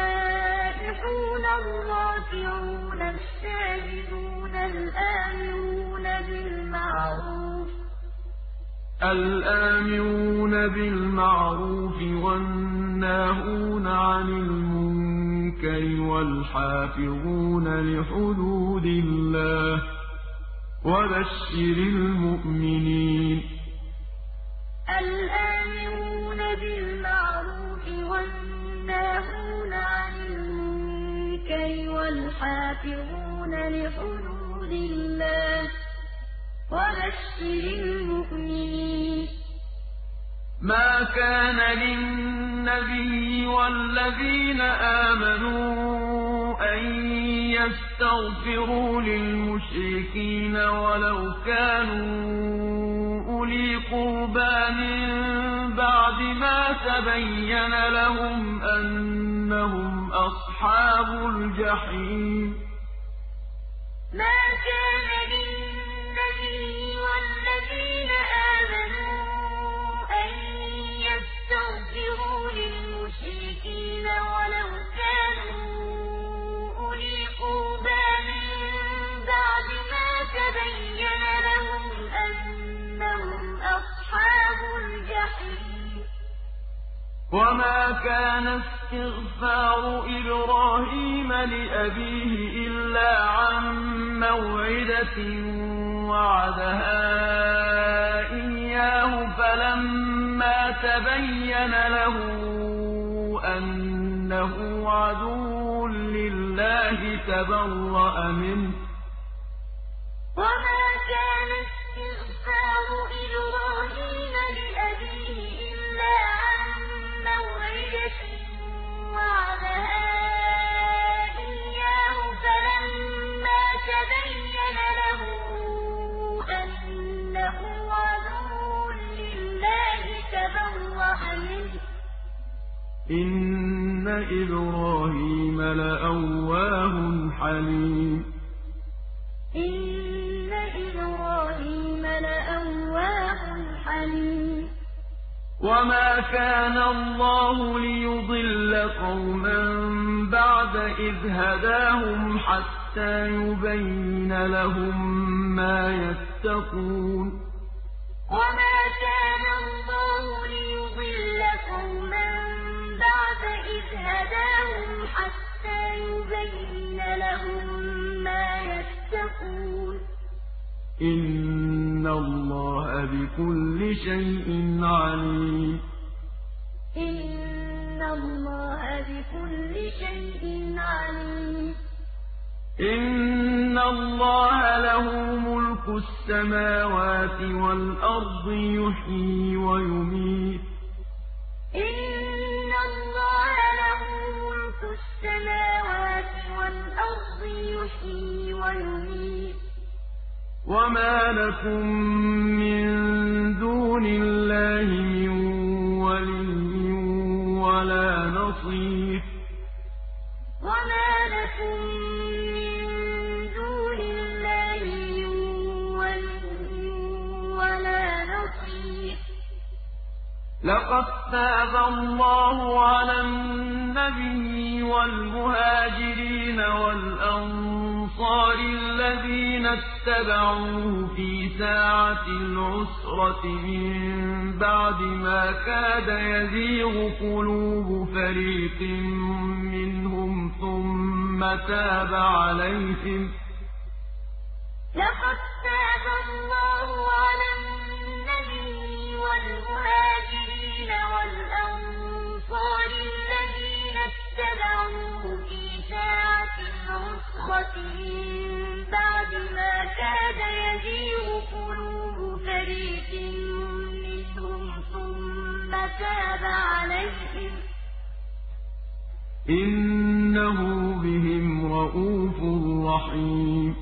الراكعون الساجدون الآمرون الآمرون بالمعروف والناهون عن المنكر والحافظون لحدود الله وبشر المؤمنين. الآمرون بالمعروف والناهون عن المنكر والحافظون لحدود الله وبشر المؤمنين. ما كان للنبي والذين آمنوا أن يستغفروا للمشركين ولو كانوا أولي قربى من بعد ما تبين لهم أنهم أصحاب الجحيم. ما كان للنبي والذين آمنوا أن يستغفروا للمشركين ولو كانوا أولي قربى من بعد ما تبين لهم أنهم أصحاب الجحيم. وما كان استغفار إبراهيم لأبيه إلا عن موعدة وعدها إياه فلما تبين له أنه عدو لله تبرأ منه. وما كان استغفار إبراهيم لأبيه إلا عن موعدة وعدها إياه فلما تبين له أنه عدو لله تبرأ منه. إن إبراهيم لأواه حليم. إن إبراهيم لأواه حليم. وما كان الله ليضل قوما بعد إذ هداهم حتى يبين لهم ما يتقون. وما كان الله ليضل قوما بعد إذ هداهم حتى يبين لهم ما يتقون. إن الله بكل شيء عليم. إن الله بكل شيء عليم. إن الله له ملك السماوات والأرض يحيي ويميت. إن الله له ملك السماوات والأرض يحيي ويميت. وما لكم من دون الله من ولي ولا نصير. وما لكم من دون الله من ولي ولا نصير. لقد تاب الله على النبي والمهاجرين والأنصار الذين اتبعوه في ساعة العسرة من بعد ما كاد يزيغ قلوب فريق منهم ثم تاب عليهم. لقد تاب الله على النبي والمهاجرين والأنصار الذين اتبعوه في ساعة العسرة من بعد ما كاد يزيغ قلوب فريق منهم ثم تاب عليهم. إنه بهم رءوف رحيم.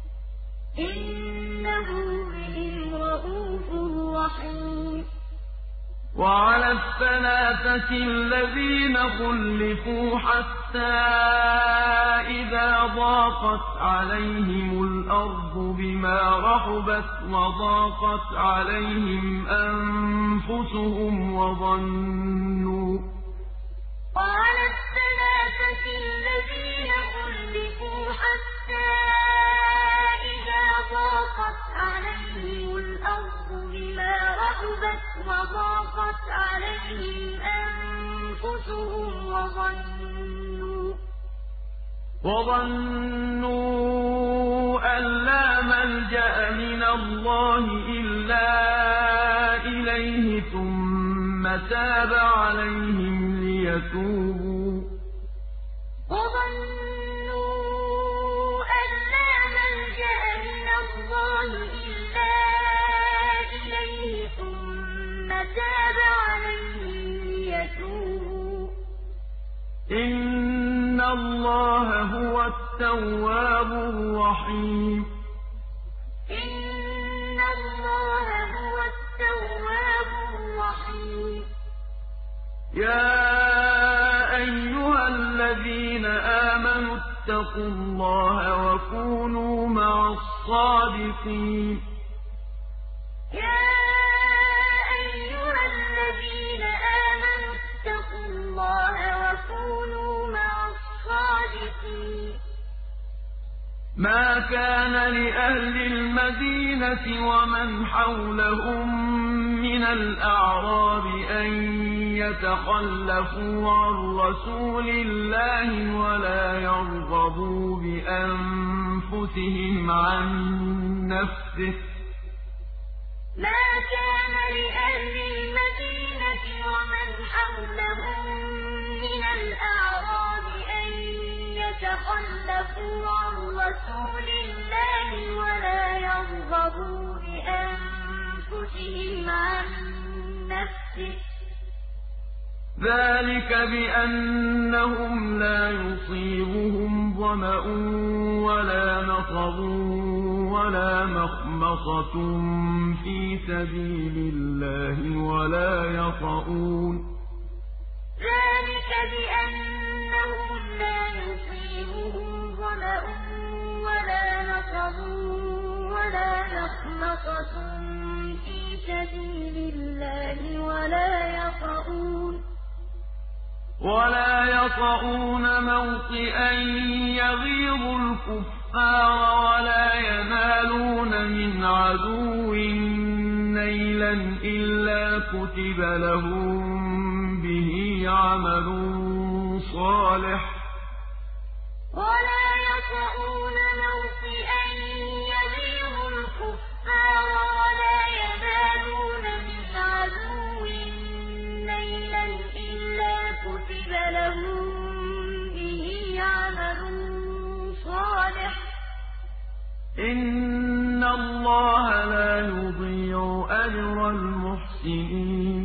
إنه بهم رءوف رحيم. وعلى الثلاثة الذين خلفوا حتى إذا ضاقت عليهم الأرض بما رحبت وضاقت عليهم أنفسهم وظنوا. وعلى الثلاثة الذين خلفوا حتى إذا ضاقت عليهم الأرض بما رحبت وَظَنُّوا أَن لَّا مَلْجَأَ مِنَ اللَّهِ إِلَّا إِلَيْهِ ثُمَّ تَابَ عَلَيْهِمْ لِيَتُوبُوا ۚ وَظَنُّوا أَن لَّا مَلْجَأَ مِنَ اللَّهِ إِلَّا إِلَيْهِ ثُمَّ تَابَ عَلَيْهِمْ لِيَتُوبُوا ۚ إِنَّ اللَّهَ هُوَ التَّوَّابُ الرَّحِيمُ إِنَّ اللَّهَ هُوَ التَّوَّابُ الرَّحِيمُ يَا أَيُّهَا الَّذِينَ آمَنُوا اتَّقُوا اللَّهَ وَكُونُوا مَعَ الصَّادِقِينَ يَا أَيُّهَا الَّذِينَ آمَنُوا اتَّقُوا اللَّهَ وَكُونُوا مَعَ الصَّادِقِينَ مَا كَانَ لِأَهْلِ الْمَدِينَةِ وَمَنْ حَوْلَهُم مِّنَ الْأَعْرَابِ أَن يَتَخَلَّفُوا عَن رَّسُولِ اللَّهِ وَلَا يَرْغَبُوا بِأَنفُسِهِمْ عَن نَّفْسِهِ ۚ مَا كَانَ لِأَهْلِ الْمَدِينَةِ وَمَنْ حَوْلَهُم مِّنَ الْأَعْرَابِ أَن يَتَخَلَّفُوا عَن رَّسُولِ اللَّهِ وَلَا يَرْغَبُوا بِأَنفُسِهِمْ عَن نَّفْسِهِ ۚ ذَٰلِكَ بِأَنَّهُمْ لَا يُصِيبُهُمْ ظَمَأٌ وَلَا نَصَبٌ وَلَا مَخْمَصَةٌ فِي سَبِيلِ اللَّهِ وَلَا يَطَئُونَ مَوْطِئًا يَغِيظُ الْكُفَّارَ وَلَا يَنَالُونَ مِنْ عَدُوٍّ نَّيْلًا إِلَّا كُتِبَ لَهُم بِهِ عَمَلٌ صَالِحٌ ۚ إِنَّ اللَّهَ لَا يُضِيعُ أَجْرَ الْمُحْسِنِينَ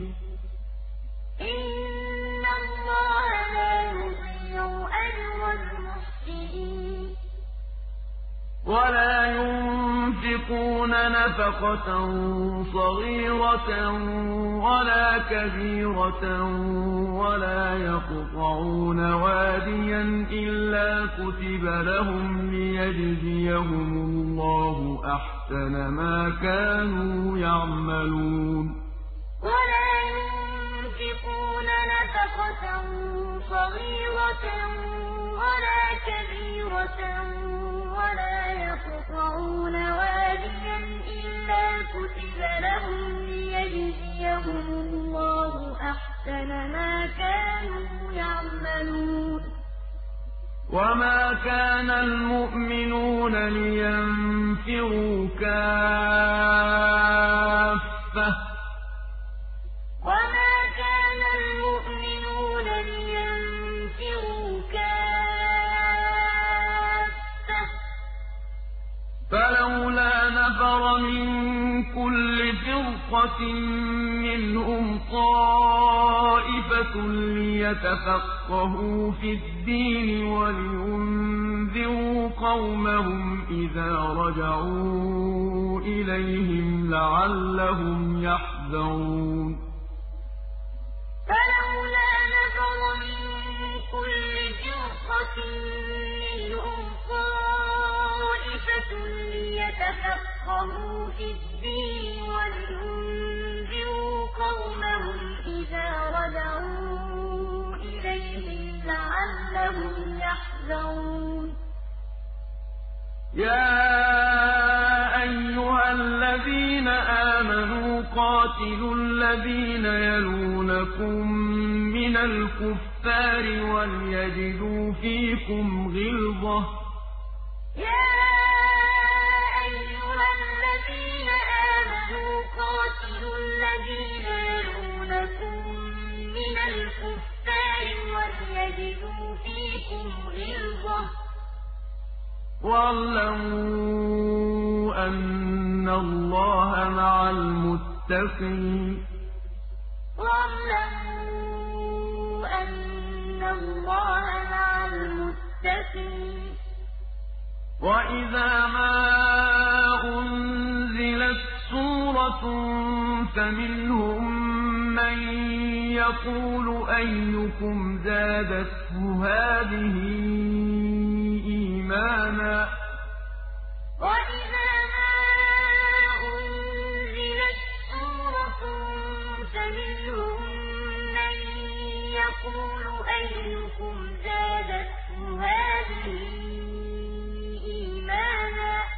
وَلَا يُنفِقُونَ نَفَقَةً صَغِيرَةً وَلَا كَبِيرَةً وَلَا يَقْطَعُونَ وَادِيًا إِلَّا كُتِبَ لَهُمْ لِيَجْزِيَهُمُ اللَّهُ أَحْسَنَ مَا كَانُوا يَعْمَلُونَ وَلَا يُنفِقُونَ نَفَقَةً صَغِيرَةً وَلَا كَبِيرَةً وَلَا يَقْطَعُونَ وَادِيًا إِلَّا كُتِبَ لَهُمْ لِيَجْزِيَهُمُ اللَّهُ أَحْسَنَ مَا كَانُوا يَعْمَلُونَ وَمَا كَانَ الْمُؤْمِنُونَ لِيَنفِرُوا كَافَّةً ۚ فَلَوْلَا نَفَرَ مِن كُلِّ فِرْقَةٍ مِّنْهُمْ طَائِفَةٌ لِّيَتَفَقَّهُوا فِي الدِّينِ وَلِيُنذِرُوا قَوْمَهُمْ إِذَا رَجَعُوا إِلَيْهِمْ لَعَلَّهُمْ يَحْذَرُونَ فَلَوْلَا نَفَرَ مِن كُلِّ فِرْقَةٍ مِّنْهُمْ طَائِفَةٌ لِّيَتَفَقَّهُوا فِي الدِّينِ وَلِيُنذِرُوا قَوْمَهُمْ إِذَا رَجَعُوا إِلَيْهِمْ لَعَلَّهُمْ يَحْذَرُونَ يَا أَيُّهَا الَّذِينَ آمَنُوا قَاتِلُوا الَّذِينَ يَلُونَكُم مِّنَ الْكُفَّارِ الْكُفَّارِ وَلْيَجِدُوا فِيكُمْ غِلْظَةً يَا أَيُّهَا الَّذِينَ آمَنُوا قَاتِلُوا الَّذِينَ يَلُونَكُم مِّنَ الْكُفَّارِ وَلْيَجِدُوا فِيكُمْ غِلْظَةً وَاعْلَمُوا أَنَّ اللَّهَ مَعَ الْمُتَّقِينَ وَاعْلَمُوا أَنَّ اللَّهَ مَعَ الْمُتَّقِينَ وَإِذَا مَا أُنزِلَتْ سُورَةٌ فَمِنْهُم مَّن يَقُولُ أَيُّكُمْ زَادَتْهُ هَٰذِهِ إِيمَانًا ۚ وَإِذَا مَا أُنزِلَتْ سُورَةٌ فَمِنْهُم مَّن يَقُولُ أَيُّكُمْ زَادَتْهُ هَٰذِهِ إِيمَانًا ۚ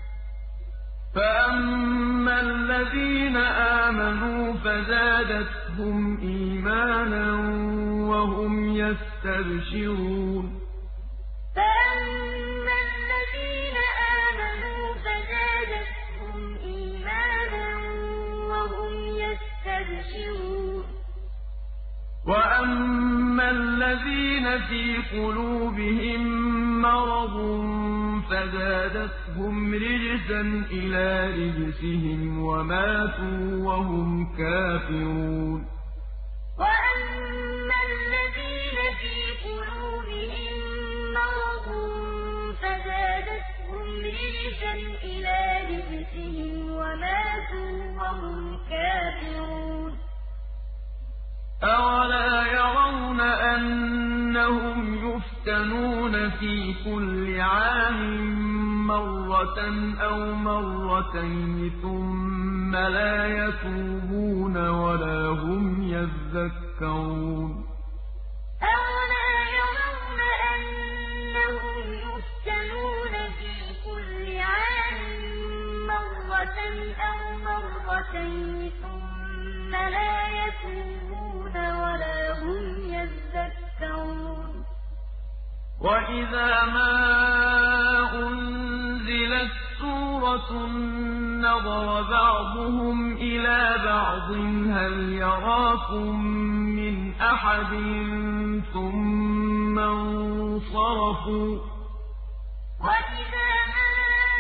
فَأَمَّا الَّذِينَ آمَنُوا فَزَادَتْهُمْ إِيمَانًا وَهُمْ يَسْتَبْشِرُونَ فَأَمَّا الَّذِينَ آمَنُوا فَزَادَتْهُمْ إِيمَانًا وَهُمْ يَسْتَبْشِرُونَ وَأَمَّا الَّذِينَ فِي قُلُوبِهِم مَّرَضٌ فَزَادَتْهُمْ رِجْسًا إِلَىٰ رِجْسِهِمْ وَمَاتُوا وَهُمْ كَافِرُونَ وَأَمَّا الَّذِينَ فِي قُلُوبِهِم مَّرَضٌ فَزَادَتْهُمْ رِجْسًا إِلَىٰ رِجْسِهِمْ وَمَاتُوا وَهُمْ كَافِرُونَ أَوَلَا يَرَوْنَ أَنَّهُمْ يُفْتَنُونَ فِي كُلِّ عَامٍ مَّرَّةً أَوْ مَرَّتَيْنِ ثُمَّ لَا يَتُوبُونَ وَلَا هُمْ يَذَّكَّرُونَ أَوَلَا يَرَوْنَ أَنَّهُمْ يُفْتَنُونَ فِي كُلِّ عَامٍ مَّرَّةً أَوْ مَرَّتَيْنِ ثُمَّ لَا يَتُوبُونَ وَلَا هُمْ يَذَّكَّرُونَ وَإِذَا مَا أُنزِلَتْ سُورَةٌ نَّظَرَ بَعْضُهُمْ إِلَىٰ بَعْضٍ هَلْ يَرَاكُم مِّنْ أَحَدٍ ثُمَّ انصَرَفُوا ۚ وَإِذَا مَا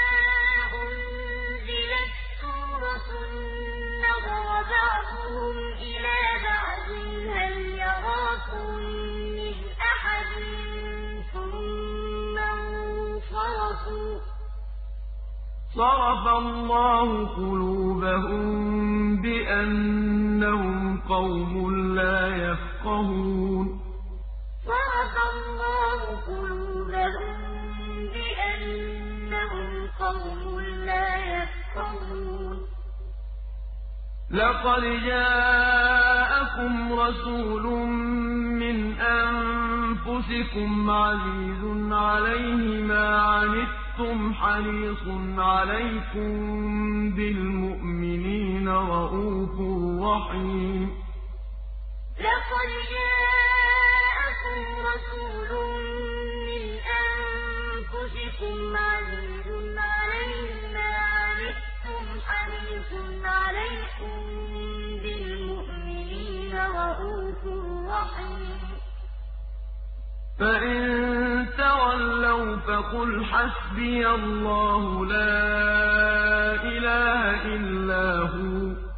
أُنزِلَتْ سُورَةٌ نَّظَرَ بَعْضُهُمْ إِلَىٰ بَعْضٍ هَلْ يَرَاكُم مِّنْ أَحَدٍ ثُمَّ انصَرَفُوا ۚ صَرَفَ اللَّهُ قُلُوبَهُم بِأَنَّهُمْ قَوْمٌ لَّا يَفْقَهُونَ صَرَفَ اللَّهُ قُلُوبَهُم بِأَنَّهُمْ قَوْمٌ لَّا يَفْقَهُونَ لَقَدْ جَاءَكُمْ رَسُولٌ مِّنْ أَنفُسِكُمْ عَزِيزٌ عَلَيْهِ مَا عَنِتُّمْ حَرِيصٌ عَلَيْكُم بِالْمُؤْمِنِينَ رَءُوفٌ رَّحِيمٌ لَقَدْ جَاءَكُمْ رَسُولٌ مِّنْ أَنفُسِكُمْ عَزِيزٌ عَلَيْهِ مَا عَنِتُّمْ حَرِيصٌ عَلَيْكُم بِالْمُؤْمِنِينَ رَءُوفٌ رَّحِيمٌ فَإِن تَوَلَّوْا فَقُلْ حَسْبِيَ اللَّهُ لَا إِلَٰهَ إِلَّا هُوَ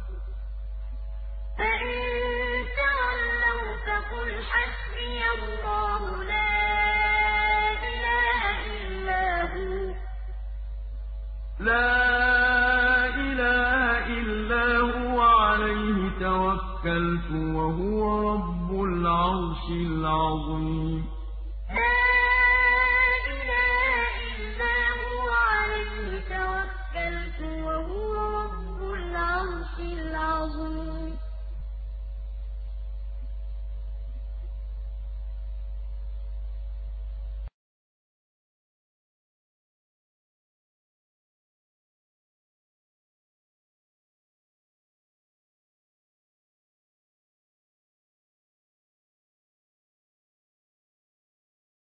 فَإِن تَوَلَّوْا فَقُلْ حَسْبِيَ اللَّهُ لَا إِلَٰهَ إِلَّا هُوَ لَا إِلَٰهَ إِلَّا هُوَ عَلَيْهِ تَوَكَّلْتُ وَهُوَ رَبُّ الْعَرْشِ الْعَظِيمِ